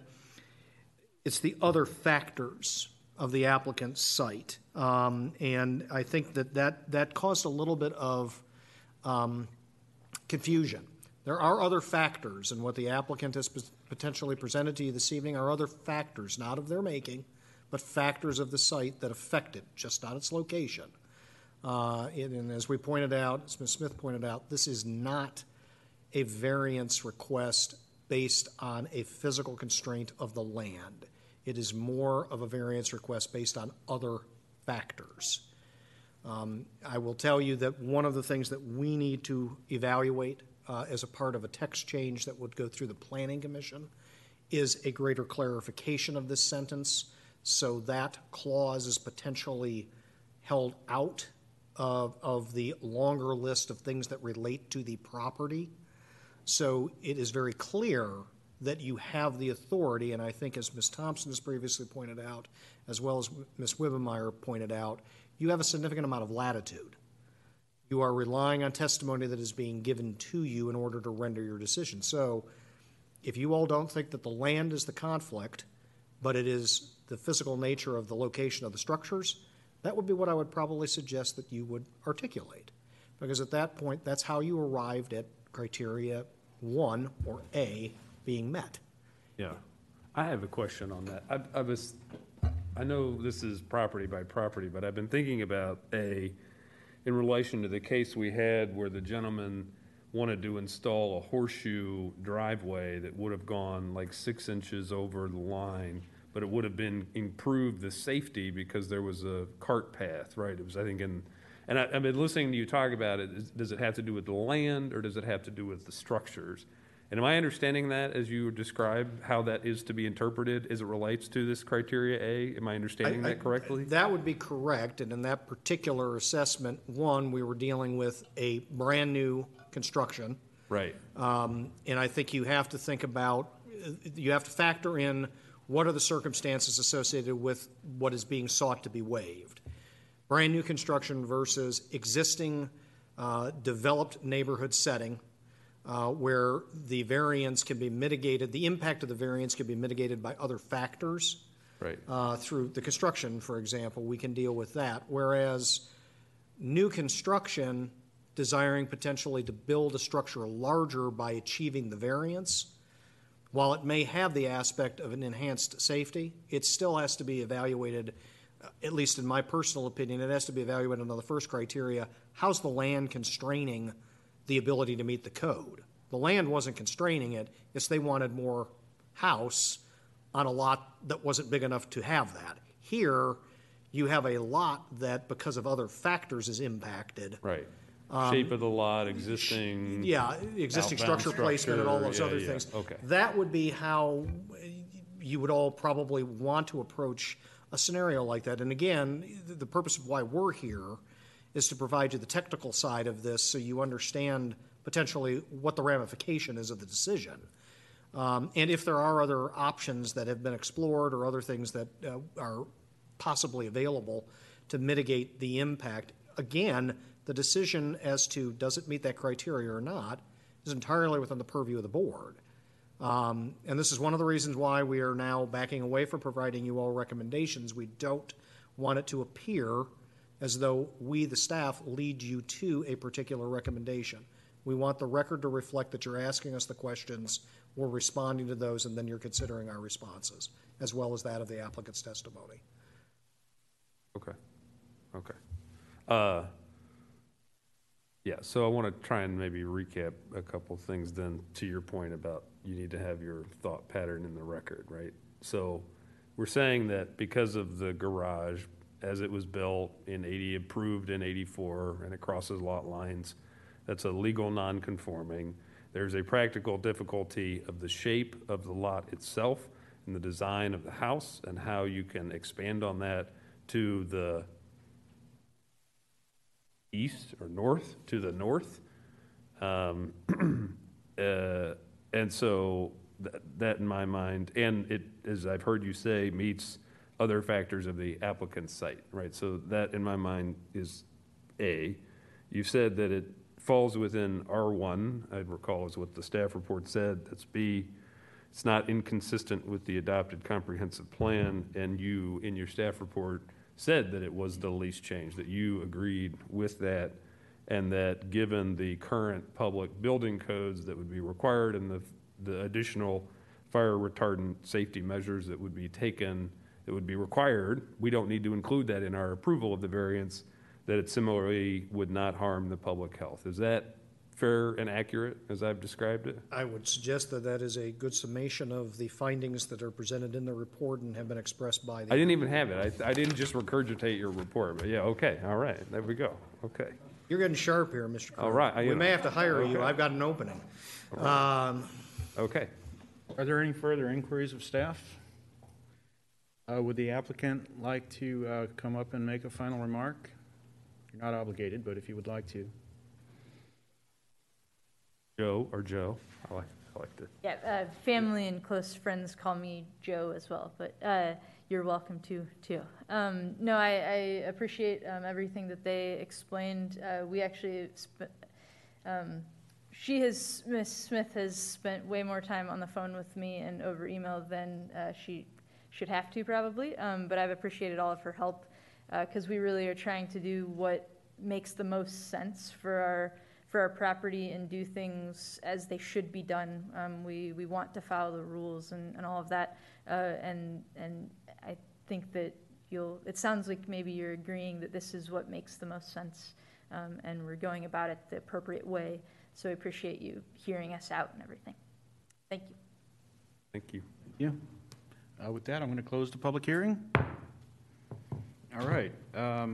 it's the other factors of the applicant's site. Um, and I think that, that that caused a little bit of um, confusion. There are other factors, and what the applicant has potentially presented to you this evening are other factors, not of their making, but factors of the site that affect it, just not its location. Uh, and, and as we pointed out, as Miz Smith pointed out, this is not a variance request based on a physical constraint of the land. It is more of a variance request based on other factors. Um, I will tell you that one of the things that we need to evaluate uh, as a part of a text change that would go through the Planning Commission is a greater clarification of this sentence, so that clause is potentially held out of, of the longer list of things that relate to the property. So it is very clear that you have the authority, and I think as Miz Thompson has previously pointed out, as well as Miz Wibbemeyer pointed out, you have a significant amount of latitude. You are relying on testimony that is being given to you in order to render your decision. So if you all don't think that the land is the conflict, but it is the physical nature of the location of the structures, that would be what I would probably suggest that you would articulate. Because at that point, that's how you arrived at criteria one, or A, being met. Yeah. I have a question on that. I, I was, I know this is property by property, but I've been thinking about A, in relation to the case we had where the gentleman wanted to install a horseshoe driveway that would have gone like six inches over the line, but it would have been improved the safety because there was a cart path, right? It was, I think, in, and I, I've been listening to you talk about it. Is, does it have to do with the land or does it have to do with the structures? And am I understanding that as you describe how that is to be interpreted as it relates to this criteria A? Am I understanding I, that correctly? I, that would be correct. And in that particular assessment, one, we were dealing with a brand new construction. Right. Um, and I think you have to think about, you have to factor in what are the circumstances associated with what is being sought to be waived. Brand new construction versus existing uh, developed neighborhood setting. Uh, where the variance can be mitigated, the impact of the variance can be mitigated by other factors. Right. Uh, through the construction, for example, we can deal with that. Whereas new construction, desiring potentially to build a structure larger by achieving the variance, while it may have the aspect of an enhanced safety, it still has to be evaluated, uh, at least in my personal opinion, it has to be evaluated under the first criteria. How's the land constraining the ability to meet the code? The land wasn't constraining it. It's they wanted more house on a lot that wasn't big enough to have that. Here, you have a lot that, because of other factors, is impacted. Right. Um, Shape of the lot, existing. Yeah, existing structure, structure placement, and all those yeah, other yeah. things. Okay. That would be how you would all probably want to approach a scenario like that. And again, the purpose of why we're here is to provide you the technical side of this so you understand potentially what the ramification is of the decision. Um, and if there are other options that have been explored or other things that uh, are possibly available to mitigate the impact, again, the decision as to does it meet that criteria or not is entirely within the purview of the board. Um, and this is one of the reasons why we are now backing away from providing you all recommendations. We don't want it to appear as though we, the staff, lead you to a particular recommendation. We want the record to reflect that you're asking us the questions, we're responding to those, and then you're considering our responses, as well as that of the applicant's testimony. Okay, okay. Uh, Yeah, so I want to try and maybe recap a couple things then to your point about you need to have your thought pattern in the record, right? So we're saying that because of the garage, as it was built in eighty, approved in eighty-four, and it crosses lot lines, that's a legal non-conforming. There's a practical difficulty of the shape of the lot itself and the design of the house and how you can expand on that to the east or north, to the north. Um, uh, and so th- that in my mind, and it, as I've heard you say, meets other factors of the applicant's site, right? So that in my mind is A. You've said that it falls within R one, I recall is what the staff report said. That's B. It's not inconsistent with the adopted comprehensive plan, and you, in your staff report, said that it was the least change, that you agreed with that, and that given the current public building codes that would be required and the, the additional fire retardant safety measures that would be taken, that would be required, we don't need to include that in our approval of the variance, that it similarly would not harm the public health. Is that fair and accurate as I've described it? I would suggest that that is a good summation of the findings that are presented in the report and have been expressed by the... I didn't even have it. I, I didn't just regurgitate your report, but yeah, okay, all right, there we go, okay. You're getting sharp here, Mister Crowe. All right, I- We may have to hire you. Okay. I've got an opening. Um, Okay. Are there any further inquiries of staff? Uh, Would the applicant like to uh, come up and make a final remark? You're not obligated, but if you would like to. Joe or Joe, I like, I like to. Yeah, uh, family and close friends call me Joe as well, but uh, you're welcome to, too. Um, no, I, I appreciate um, everything that they explained. Uh, we actually, sp- um, she has, Miss Smith has spent way more time on the phone with me and over email than uh, she should have to probably, um, but I've appreciated all of her help because we really are trying to do what makes the most sense for our for our property and do things as they should be done. Um, we, we want to follow the rules and, and all of that. Uh, and, and I think that you'll, it sounds like maybe you're agreeing that this is what makes the most sense. Um, and we're going about it the appropriate way. So I appreciate you hearing us out and everything. Thank you. Thank you. Yeah. Uh, With that, I'm going to close the public hearing. All right. Um,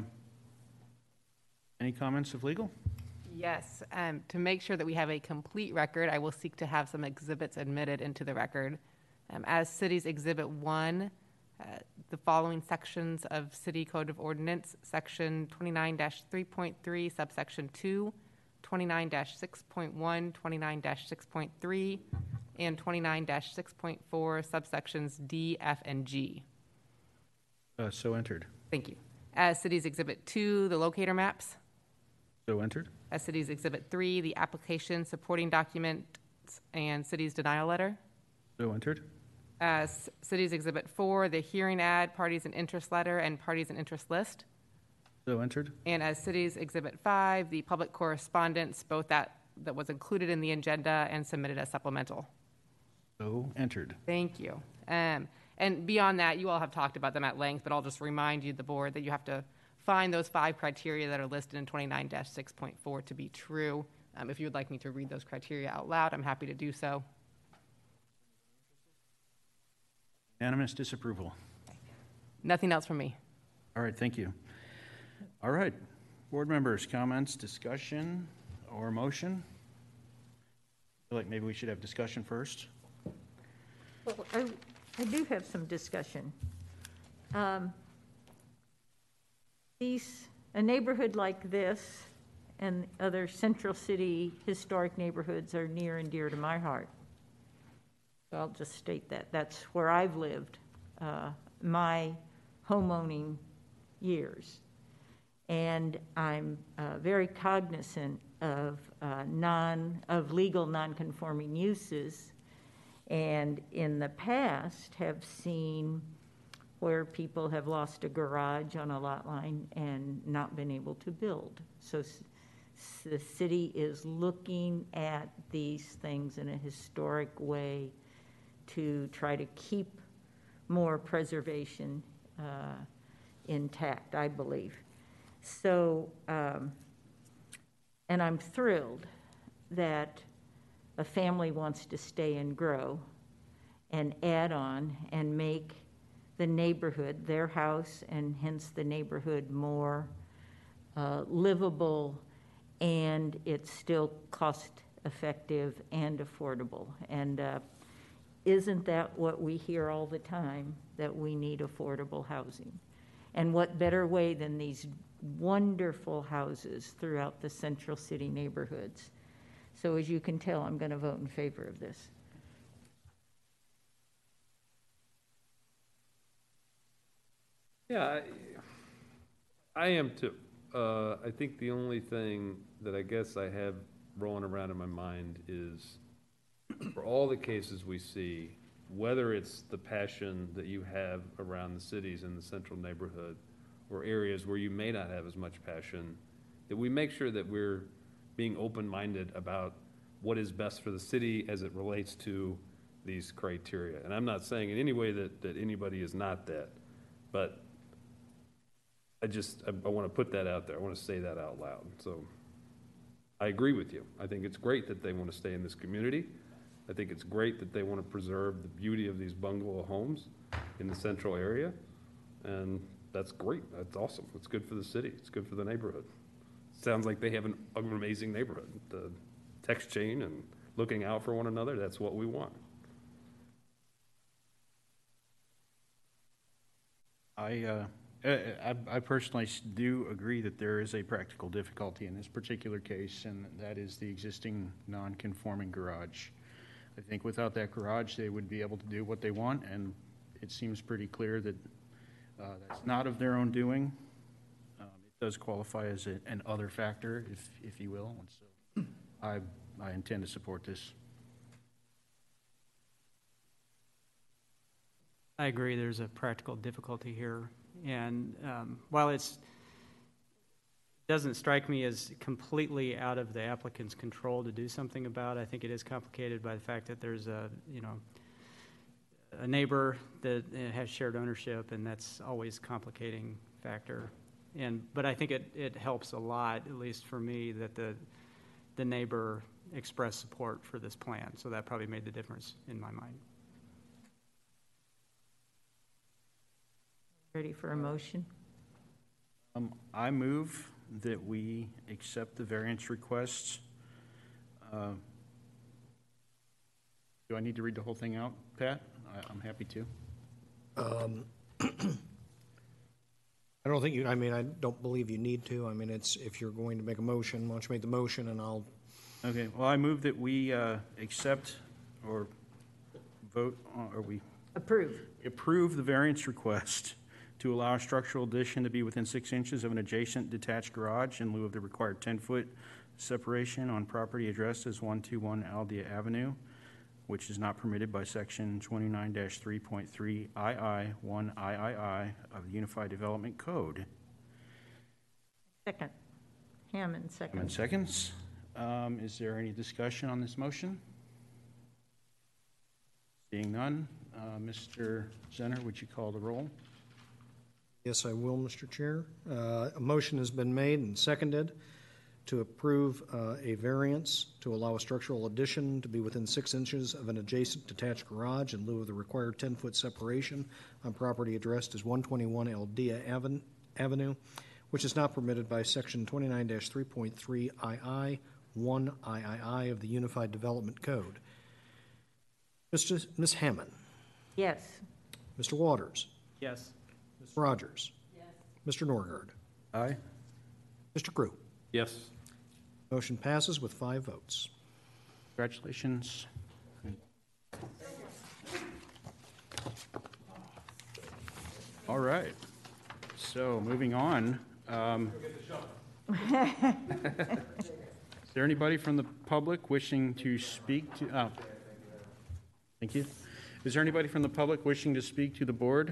Any comments of legal? Yes, um, to make sure that we have a complete record, I will seek to have some exhibits admitted into the record. Um, as City's Exhibit one, uh, the following sections of City Code of Ordinance, Section twenty-nine dash three point three, subsection two, twenty-nine dash six point one, twenty-nine dash six point three, and twenty-nine dash six point four, subsections D, F, and G. Uh, So entered. Thank you. As City's Exhibit two, the locator maps. So entered. As City's Exhibit three, the application, supporting documents, and City's denial letter. So entered. As City's Exhibit four, the hearing ad, parties and interest letter, and parties and interest list. So entered. And as City's Exhibit five, the public correspondence, both that, that was included in the agenda and submitted as supplemental. So entered. Thank you. Um, and beyond that, you all have talked about them at length, but I'll just remind you, the board, that you have to find those five criteria that are listed in twenty-nine dash six point four to be true. Um, if you would like me to read those criteria out loud, I'm happy to do so. Unanimous disapproval. Nothing else from me. All right, thank you. All right, board members, comments, discussion, or motion? I feel like maybe we should have discussion first. Well, I, I do have some discussion. Um, These, a neighborhood like this and other Central City historic neighborhoods are near and dear to my heart. So I'll just state that. That's where I've lived uh, my homeowning years. And I'm uh, very cognizant of uh, non, of legal non-conforming uses, and in the past have seen where people have lost a garage on a lot line and not been able to build. So the city is looking at these things in a historic way to try to keep more preservation uh, intact, I believe. So, um, and I'm thrilled that a family wants to stay and grow and add on and make the neighborhood, their house, and hence the neighborhood, more uh, livable, and it's still cost-effective and affordable. And uh, isn't that what we hear all the time, that we need affordable housing? And what better way than these wonderful houses throughout the central city neighborhoods? So as you can tell, I'm going to vote in favor of this. Yeah, I, I am too. Uh, I think the only thing that I guess I have rolling around in my mind is, for all the cases we see, whether it's the passion that you have around the cities in the central neighborhood or areas where you may not have as much passion, that we make sure that we're being open-minded about what is best for the city as it relates to these criteria. And I'm not saying in any way that, that anybody is not that, but I just, I, I want to put that out there. I want to say that out loud. So I agree with you. I think it's great that they want to stay in this community. I think it's great that they want to preserve the beauty of these bungalow homes in the central area. And that's great. That's awesome. It's good for the city. It's good for the neighborhood. Sounds like they have an, an amazing neighborhood. The text chain and looking out for one another, that's what we want. I, uh, I, I personally do agree that there is a practical difficulty in this particular case, and that is the existing non-conforming garage. I think without that garage, they would be able to do what they want, and it seems pretty clear that uh, that's not of their own doing. Um, it does qualify as a, an other factor, if, if you will, and so I, I intend to support this. I agree, there's a practical difficulty here. And um, while it's doesn't strike me as completely out of the applicant's control to do something about, I think it is complicated by the fact that there's a, you know, a neighbor that has shared ownership, and that's always a complicating factor. And but I think it, it helps a lot, at least for me, that the the neighbor expressed support for this plan. So that probably made the difference in my mind. Ready for a motion? Um, I move that we accept the variance requests. Uh, do I need to read the whole thing out, Pat? I, I'm happy to. Um, I don't think you, I mean, I don't believe you need to. I mean, it's, if you're going to make a motion, why don't you make the motion and I'll. Okay, well, I move that we uh, accept or vote, on- or we Approve. approve the variance request to allow a structural addition to be within six inches of an adjacent detached garage in lieu of the required ten-foot separation on property addressed as one two one Aldea Avenue, which is not permitted by section twenty-nine dash three point three I I one I I I of the Unified Development Code. Second. Hammond, second. Hammond seconds. Um, is there any discussion on this motion? Seeing none, uh, Mister Zenner, would you call the roll? Yes, I will, Mister Chair. Uh, A motion has been made and seconded to approve uh, a variance to allow a structural addition to be within six inches of an adjacent detached garage in lieu of the required ten-foot separation on property addressed as one twenty-one Aldea Aven- Avenue, which is not permitted by section twenty-nine dash three point three I I one I I I of the Unified Development Code. Mister Miz Hammond. Yes. Mister Waters. Yes. Miz Rogers. Yes. Mister Norgard. Aye. Mister Crew. Yes. Motion passes with five votes. Congratulations. All right. So moving on. Um, is there anybody from the public wishing to speak to? Oh, thank you. Is there anybody from the public wishing to speak to the board?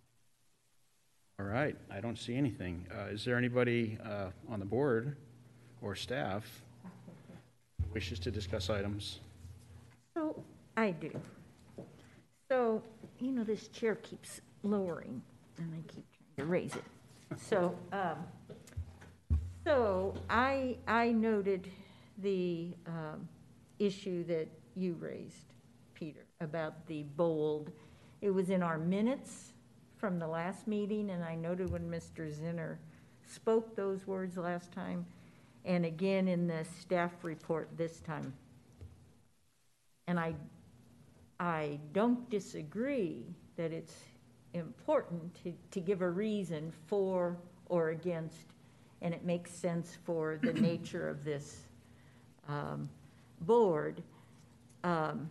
All right. I don't see anything. Uh, is there anybody uh, on the board or staff wishes to discuss items. So, I do. So, you know, this chair keeps lowering, and I keep trying to raise it. So, um, so I, I noted the um, issue that you raised, Peter, about the bold. It was in our minutes from the last meeting, and I noted when Mister Zinner spoke those words last time, and again in the staff report this time. And I, I don't disagree that it's important to, to give a reason for or against, and it makes sense for the nature of this um, board. Um,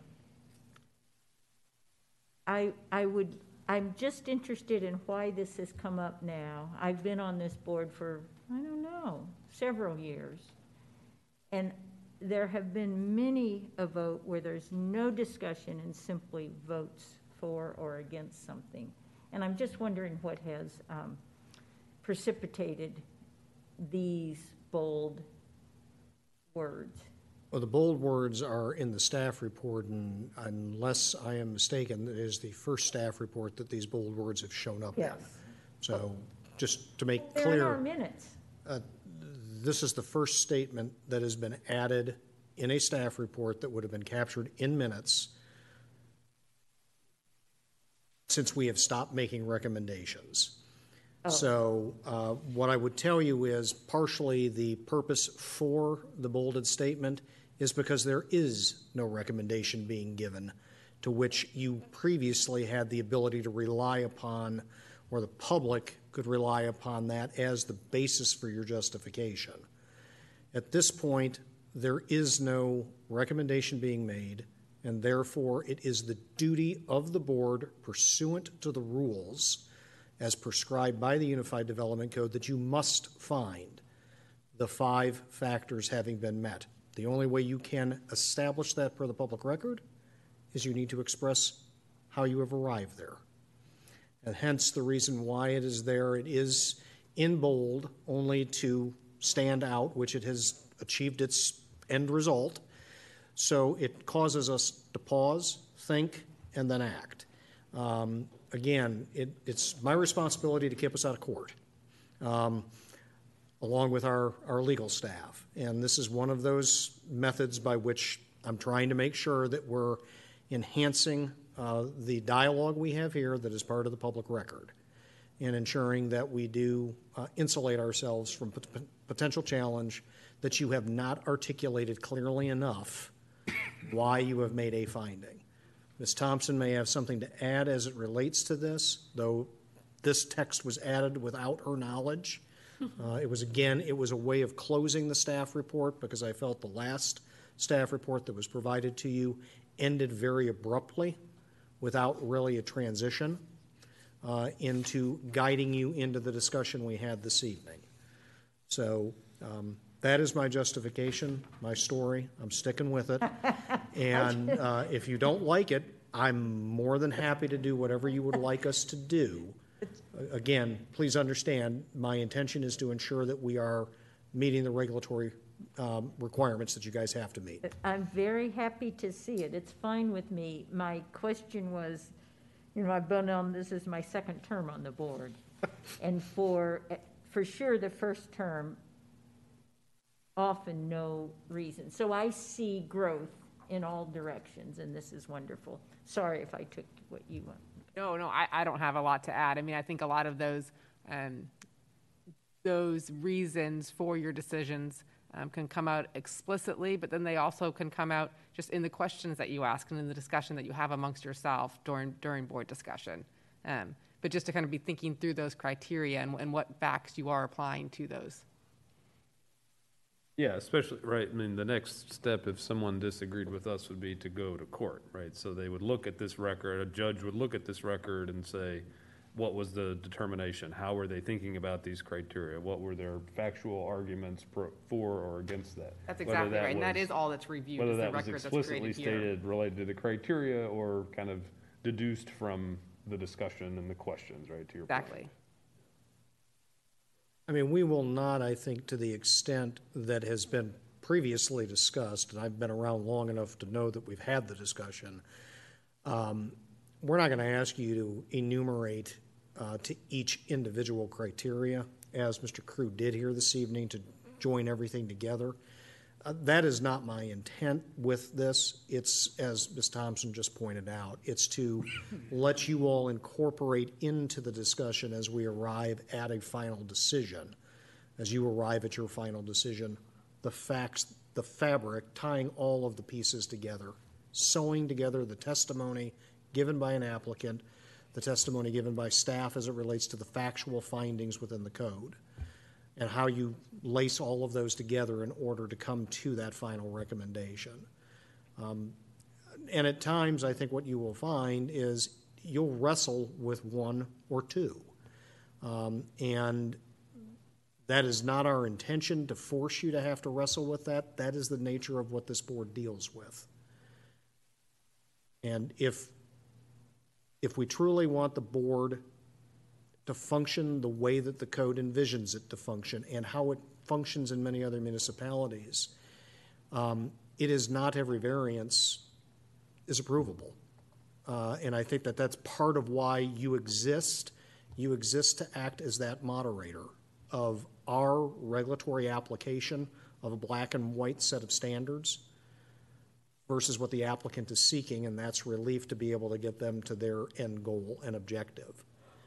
I, I would, I'm just interested in why this has come up now. I've been on this board for, I don't know, several years. And there have been many a vote where there's no discussion and simply votes for or against something. And I'm just wondering what has um, precipitated these bold words. Well, the bold words are in the staff report, and unless I am mistaken, it is the first staff report that these bold words have shown up Yes. in. So just to make They're in our clear, minutes. uh, this is the first statement that has been added in a staff report that would have been captured in minutes since we have stopped making recommendations. Oh. So uh, what I would tell you is partially the purpose for the bolded statement is because there is no recommendation being given to which you previously had the ability to rely upon, or the public could rely upon that as the basis for your justification. At this point, there is no recommendation being made, and therefore it is the duty of the board pursuant to the rules as prescribed by the Unified Development Code that you must find the five factors having been met. The only way you can establish that per the public record is you need to express how you have arrived there. And hence the reason why it is there. It is in bold only to stand out, which it has achieved its end result. So it causes us to pause, think, and then act. Um, again, it, it's my responsibility to keep us out of court, um, along with our, our legal staff. And this is one of those methods by which I'm trying to make sure that we're enhancing uh, the dialogue we have here that is part of the public record, and ensuring that we do uh, insulate ourselves from pot- potential challenge that you have not articulated clearly enough why you have made a finding. Miz Thompson may have something to add as it relates to this, though this text was added without her knowledge. Uh, it was, again, it was a way of closing the staff report because I felt the last staff report that was provided to you ended very abruptly without really a transition uh, into guiding you into the discussion we had this evening. So um, that is my justification, my story. I'm sticking with it. And uh, if you don't like it, I'm more than happy to do whatever you would like us to do. Again, please understand, my intention is to ensure that we are meeting the regulatory um, requirements that you guys have to meet. I'm very happy to see it. It's fine with me. My question was, you know, I've been on, this is my second term on the board. And for, for sure, the first term, often no reason. So I see growth in all directions, and this is wonderful. Sorry if I took what you want. No, no, I, I don't have a lot to add. I mean, I think a lot of those, um, those reasons for your decisions um, can come out explicitly, but then they also can come out just in the questions that you ask and in the discussion that you have amongst yourself during, during board discussion. Um, but just to kind of be thinking through those criteria and, and what facts you are applying to those. Yeah, especially, right, I mean, the next step, if someone disagreed with us, would be to go to court, right? So they would look at this record, a judge would look at this record and say, what was the determination? How were they thinking about these criteria? What were their factual arguments pro, for or against that? That's Whether exactly that right, and that was- is all that's reviewed, Whether is the that was record that's explicitly created here. stated related to the criteria or kind of deduced from the discussion and the questions, right, to your point. Exactly. I mean, we will not, I think, to the extent that has been previously discussed, and I've been around long enough to know that we've had the discussion, um, we're not going to ask you to enumerate uh, to each individual criteria, as Mister Crew did here this evening, to join everything together. Uh, that is not my intent with this. It's, as Miz Thompson just pointed out, it's to let you all incorporate into the discussion as we arrive at a final decision, as you arrive at your final decision, the facts, the fabric, tying all of the pieces together, sewing together the testimony given by an applicant, the testimony given by staff as it relates to the factual findings within the code, and how you lace all of those together in order to come to that final recommendation. Um, and at times, I think what you will find is you'll wrestle with one or two. Um, and that is not our intention to force you to have to wrestle with that. That is the nature of what this board deals with. And if, if we truly want the board to function the way that the code envisions it to function and how it functions in many other municipalities, um, it is not every variance is approvable. Uh, and I think that that's part of why you exist. You exist to act as that moderator of our regulatory application of a black and white set of standards versus what the applicant is seeking, and that's relief to be able to get them to their end goal and objective.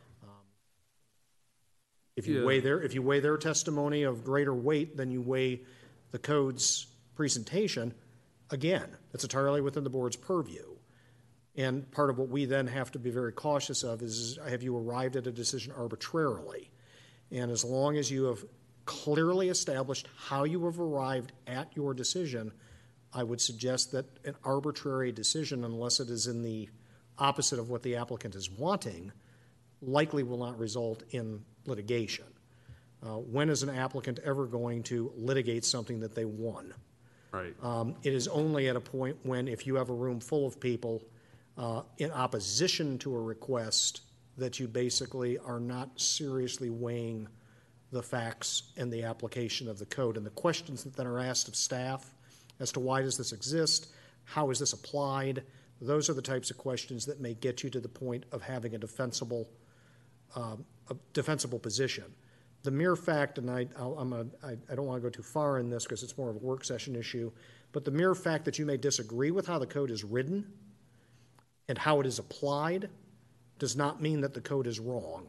If you Yeah. weigh their if you weigh their testimony of greater weight than you weigh the code's presentation, again, it's entirely within the board's purview. And part of what we then have to be very cautious of is, is have you arrived at a decision arbitrarily? And as long as you have clearly established how you have arrived at your decision, I would suggest that an arbitrary decision, unless it is in the opposite of what the applicant is wanting, likely will not result in litigation. Uh, when is an applicant ever going to litigate something that they won? Right. Um, it is only at a point when, if you have a room full of people uh, in opposition to a request, that you basically are not seriously weighing the facts and the application of the code. And the questions that then are asked of staff as to why does this exist, how is this applied, those are the types of questions that may get you to the point of having a defensible Um, a defensible position. The mere fact, and I, I'll, I'm a, I, I don't want to go too far in this because it's more of a work session issue, but the mere fact that you may disagree with how the code is written and how it is applied does not mean that the code is wrong.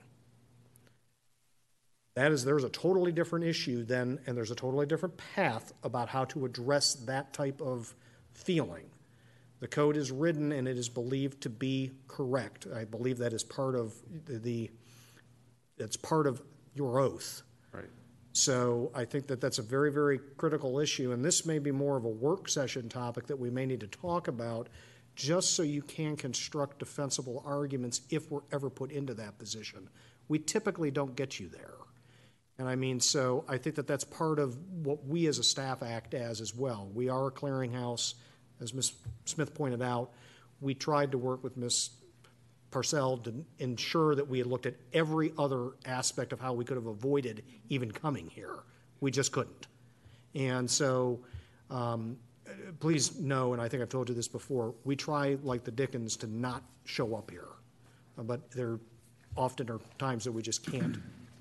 That is, there's a totally different issue then, and there's a totally different path about how to address that type of feeling. The code is written and it is believed to be correct. I believe that is part of the, the it's part of your oath. Right. So I think that that's a very, very critical issue, and this may be more of a work session topic that we may need to talk about, just so you can construct defensible arguments if we're ever put into that position. We typically don't get you there. And I mean, so I think that that's part of what we as a staff act as as well. We are a clearinghouse. As Miz Smith pointed out, we tried to work with Miz Parcell to ensure that we had looked at every other aspect of how we could have avoided even coming here. We just couldn't. And so um, please know, and I think I've told you this before, we try like the Dickens to not show up here. Uh, but there often are times that we just can't.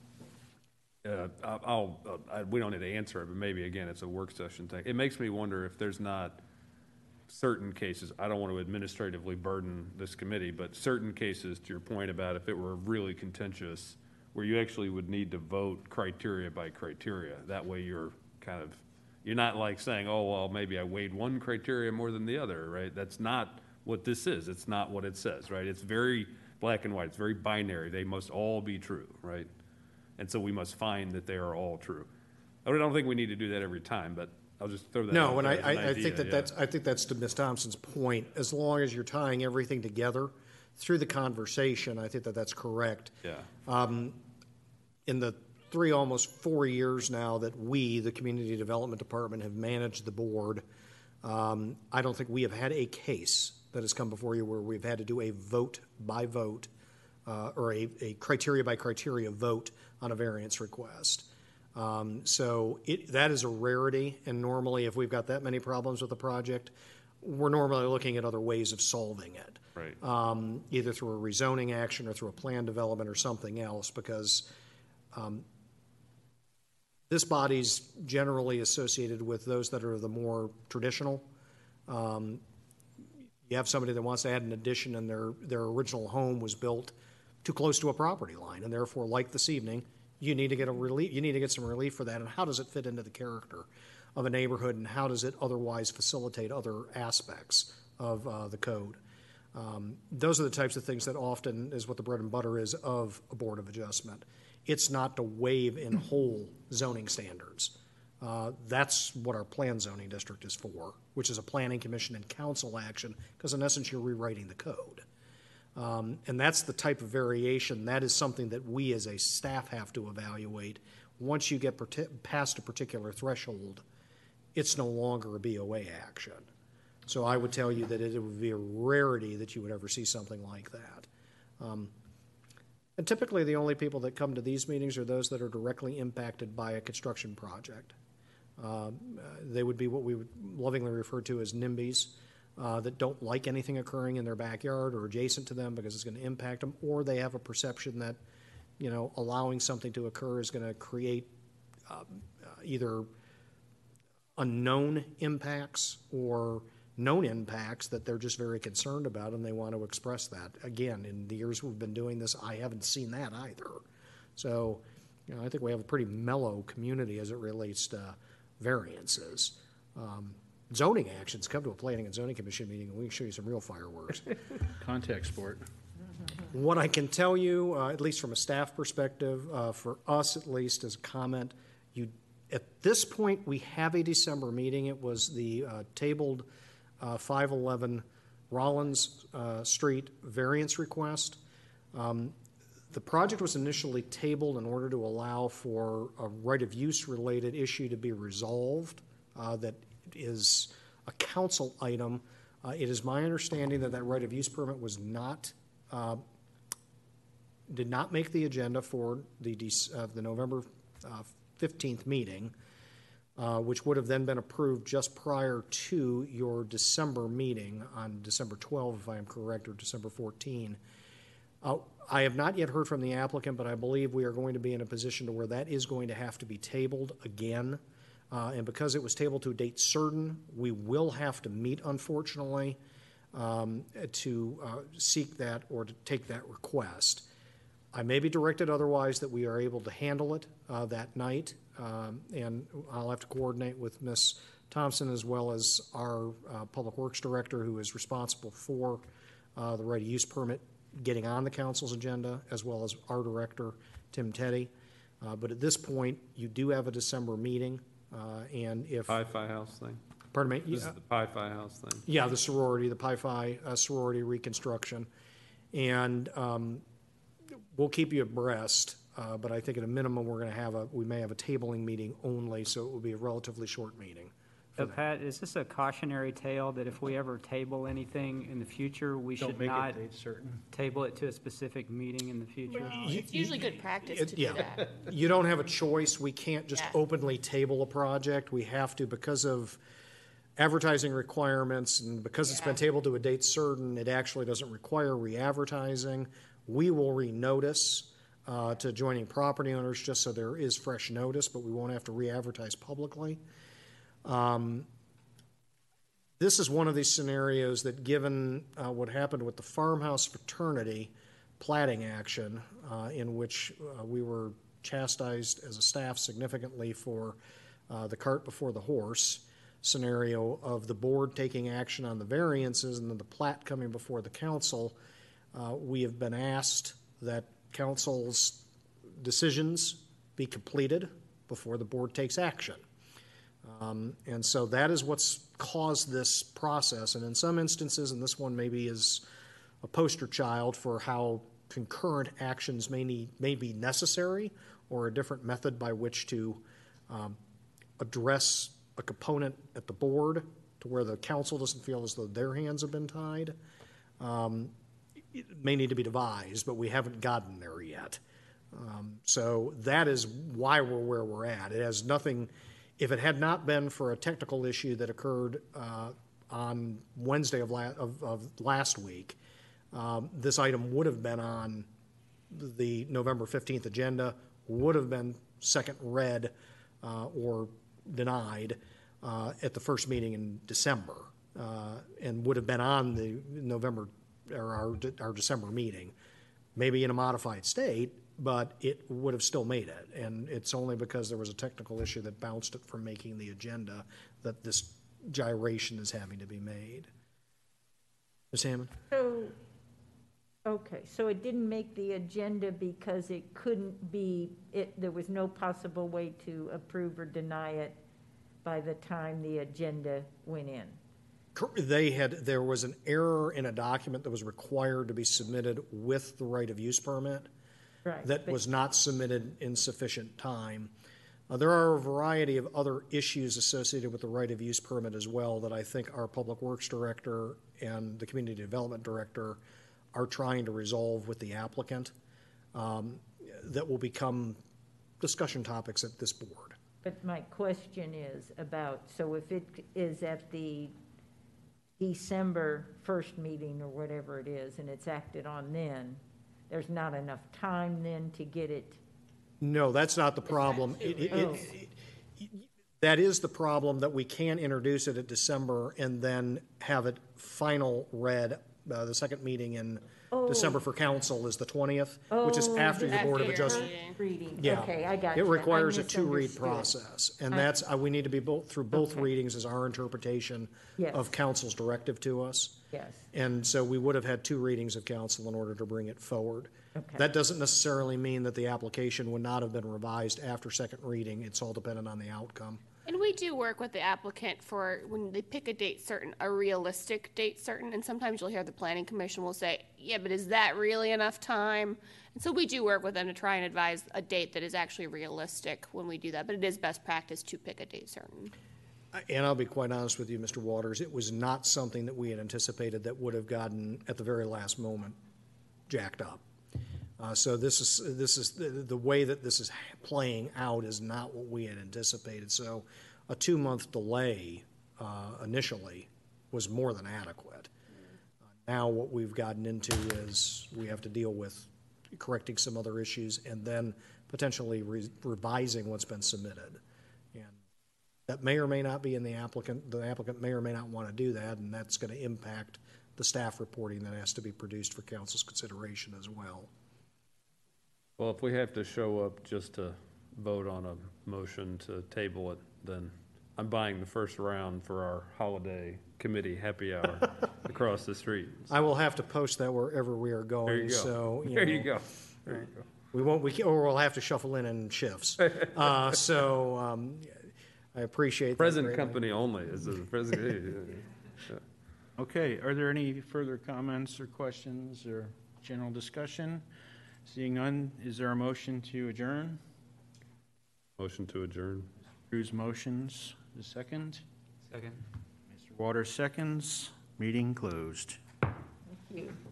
Uh, I'll, I'll uh, I, we don't need to answer it, but maybe, again, it's a work session thing. It makes me wonder if there's not certain cases, I don't want to administratively burden this committee, but certain cases, to your point about if it were really contentious, where you actually would need to vote criteria by criteria. That way you're kind of, you're not like saying, oh, well, maybe I weighed one criteria more than the other, right? That's not what this is. It's not what it says, right? It's very black and white. It's very binary. They must all be true, right? And so we must find that they are all true. I don't think we need to do that every time, but I'll just throw that out No, and there I, as an I, I idea, think that yeah. that's, I think that's to Miz Thompson's point. As long as you're tying everything together through the conversation, I think that that's correct. Yeah. Um, in the three, almost four years now that we, the Community Development Department, have managed the board, um, I don't think we have had a case that has come before you where we've had to do a vote by vote uh, or a, a criteria by criteria vote on a variance request. Um, So it, that is a rarity, and normally if we've got that many problems with a project, we're normally looking at other ways of solving it. Right. Um, either through a rezoning action or through a plan development or something else, because um, this body's generally associated with those that are the more traditional. Um, You have somebody that wants to add an addition and their, their original home was built too close to a property line, and therefore, like this evening, you need to get a relief, you need to get some relief for that, and how does it fit into the character of a neighborhood, and how does it otherwise facilitate other aspects of uh, the code? Um, those are the types of things that often is what the bread and butter is of a Board of Adjustment. It's not to waive in whole zoning standards. Uh, that's what our plan zoning district is for, which is a planning commission and council action, because in essence, you're rewriting the code. Um, and that's the type of variation, that is something that we as a staff have to evaluate. Once you get parti- past a particular threshold, it's no longer a B O A action. So I would tell you that it would be a rarity that you would ever see something like that. Um, and typically the only people that come to these meetings are those that are directly impacted by a construction project. Uh, they would be what we would lovingly refer to as NIMBYs, uh, that don't like anything occurring in their backyard or adjacent to them because it's going to impact them, or they have a perception that, you know, allowing something to occur is going to create uh, either unknown impacts or known impacts that they're just very concerned about, and they want to express that. Again, in the years we've been doing this, I haven't seen that either. So, you know, I think we have a pretty mellow community as it relates to variances. Um, zoning actions, come to a planning and zoning commission meeting and we can show you some real fireworks. Contact sport. What I can tell you, uh, at least from a staff perspective, uh, for us at least as a comment, you, at this point, we have a December meeting. It was the uh, tabled uh, five eleven Rollins uh, Street variance request. Um, The project was initially tabled in order to allow for a right of use related issue to be resolved uh, that is a council item. Uh, it is my understanding that that right of use permit was not, uh, did not make the agenda for the, uh, the November uh, fifteenth meeting, uh, which would have then been approved just prior to your December meeting on December twelfth, if I am correct, or December fourteenth. Uh, I have not yet heard from the applicant, but I believe we are going to be in a position to where that is going to have to be tabled again. Uh, and because it was tabled to a date certain, we will have to meet, unfortunately, um, to uh, seek that or to take that request. I may be directed otherwise that we are able to handle it uh, that night, um, and I'll have to coordinate with Miz Thompson as well as our uh, Public Works Director, who is responsible for uh, the right of use permit getting on the council's agenda, as well as our director, Tim Teddy. Uh, but at this point, you do have a December meeting, uh, and if... Pi-Phi House thing? Pardon me? This is the Pi-Phi House thing? Yeah, the sorority, the Pi-Phi uh, sorority reconstruction. And um, we'll keep you abreast, uh, but I think at a minimum, we're going to have a, we may have a tabling meeting only, so it will be a relatively short meeting. So Pat, is this a cautionary tale that if we ever table anything in the future, we Don't should make it not date certain. table it to a specific meeting in the future? It's usually good practice It- to do yeah. that. You don't have a choice. We can't just Yeah. openly table a project. We have to, because of advertising requirements and because it's been Yeah. tabled to a date certain, it actually doesn't require re-advertising. We will re-notice uh, to adjoining property owners just so there is fresh notice, but we won't have to re-advertise publicly. Um, this is one of these scenarios that, given uh, what happened with the farmhouse fraternity platting action, uh, in which uh, we were chastised as a staff significantly for uh, the cart before the horse scenario of the board taking action on the variances and then the plat coming before the council, uh, we have been asked that council's decisions be completed before the board takes action. Um, and so that is what's caused this process. And in some instances, and this one maybe is a poster child for how concurrent actions may need, may be necessary, or a different method by which to um, address a component at the board to where the council doesn't feel as though their hands have been tied. Um, it may need to be devised, but we haven't gotten there yet. Um, So that is why we're where we're at. It has nothing, if it had not been for a technical issue that occurred uh, on Wednesday of, la- of, of last week, um, this item would have been on the November fifteenth agenda, would have been second read uh, or denied uh, at the first meeting in December, uh, and would have been on the November or our, our December meeting, maybe in a modified state, but it would have still made it. And it's only because there was a technical issue that bounced it from making the agenda that this gyration is having to be made. Miz Hammond? So, okay, so it didn't make the agenda because it couldn't be, it, there was no possible way to approve or deny it by the time the agenda went in? Cor- They had, there was an error in a document that was required to be submitted with the right of use permit Right. that but- was not submitted in sufficient time. Uh, There are a variety of other issues associated with the right of use permit as well that I think our Public Works Director and the Community Development Director are trying to resolve with the applicant, um, that will become discussion topics at this board. But my question is about, so if it is at the December first meeting or whatever it is, and it's acted on then, there's not enough time then to get it? No, that's not the problem. It- it- Oh. it- That is the problem, that we can introduce it at December and then have it final read. Uh, the second meeting in December for council is the twentieth, which is Oh, after the Board of after your Adjustment. meeting. Reading, Yeah. okay, I got you. It requires I a two-read misunderstood. process, and I- that's, uh, we need to be both, through both Okay. readings is our interpretation Yes. of council's directive to us. Yes, And so we would have had two readings of council in order to bring it forward. Okay. That doesn't necessarily mean that the application would not have been revised after second reading. It's all dependent on the outcome. And we do work with the applicant for, when they pick a date certain, a realistic date certain, and sometimes you'll hear the planning commission will say, yeah, but is that really enough time? And so we do work with them to try and advise a date that is actually realistic when we do that, but it is best practice to pick a date certain. And I'll be quite honest with you, Mister Waters, it was not something that we had anticipated that would have gotten, at the very last moment, jacked up. Uh, so this is, this is, the, the way that this is playing out is not what we had anticipated. So a two-month delay uh, initially was more than adequate. Uh, Now what we've gotten into is we have to deal with correcting some other issues and then potentially re- revising what's been submitted. And that may or may not be in the applicant, the applicant may or may not want to do that, and that's going to impact the staff reporting that has to be produced for council's consideration as well. Well, if we have to show up just to vote on a motion to table it, then I'm buying the first round for our holiday committee happy hour across the street. I will have to post that wherever we are going. There you go. So, There you know, go. There you go. We won't, we, can- or we'll have to shuffle in in shifts. Uh, so, um, I appreciate that. Present greatly. company only is the present. Okay, are there any further comments or questions or general discussion? Seeing none, is there a motion to adjourn? Motion to adjourn. Cruz motions, the second. Second. Mister Waters seconds. Meeting closed. thank you.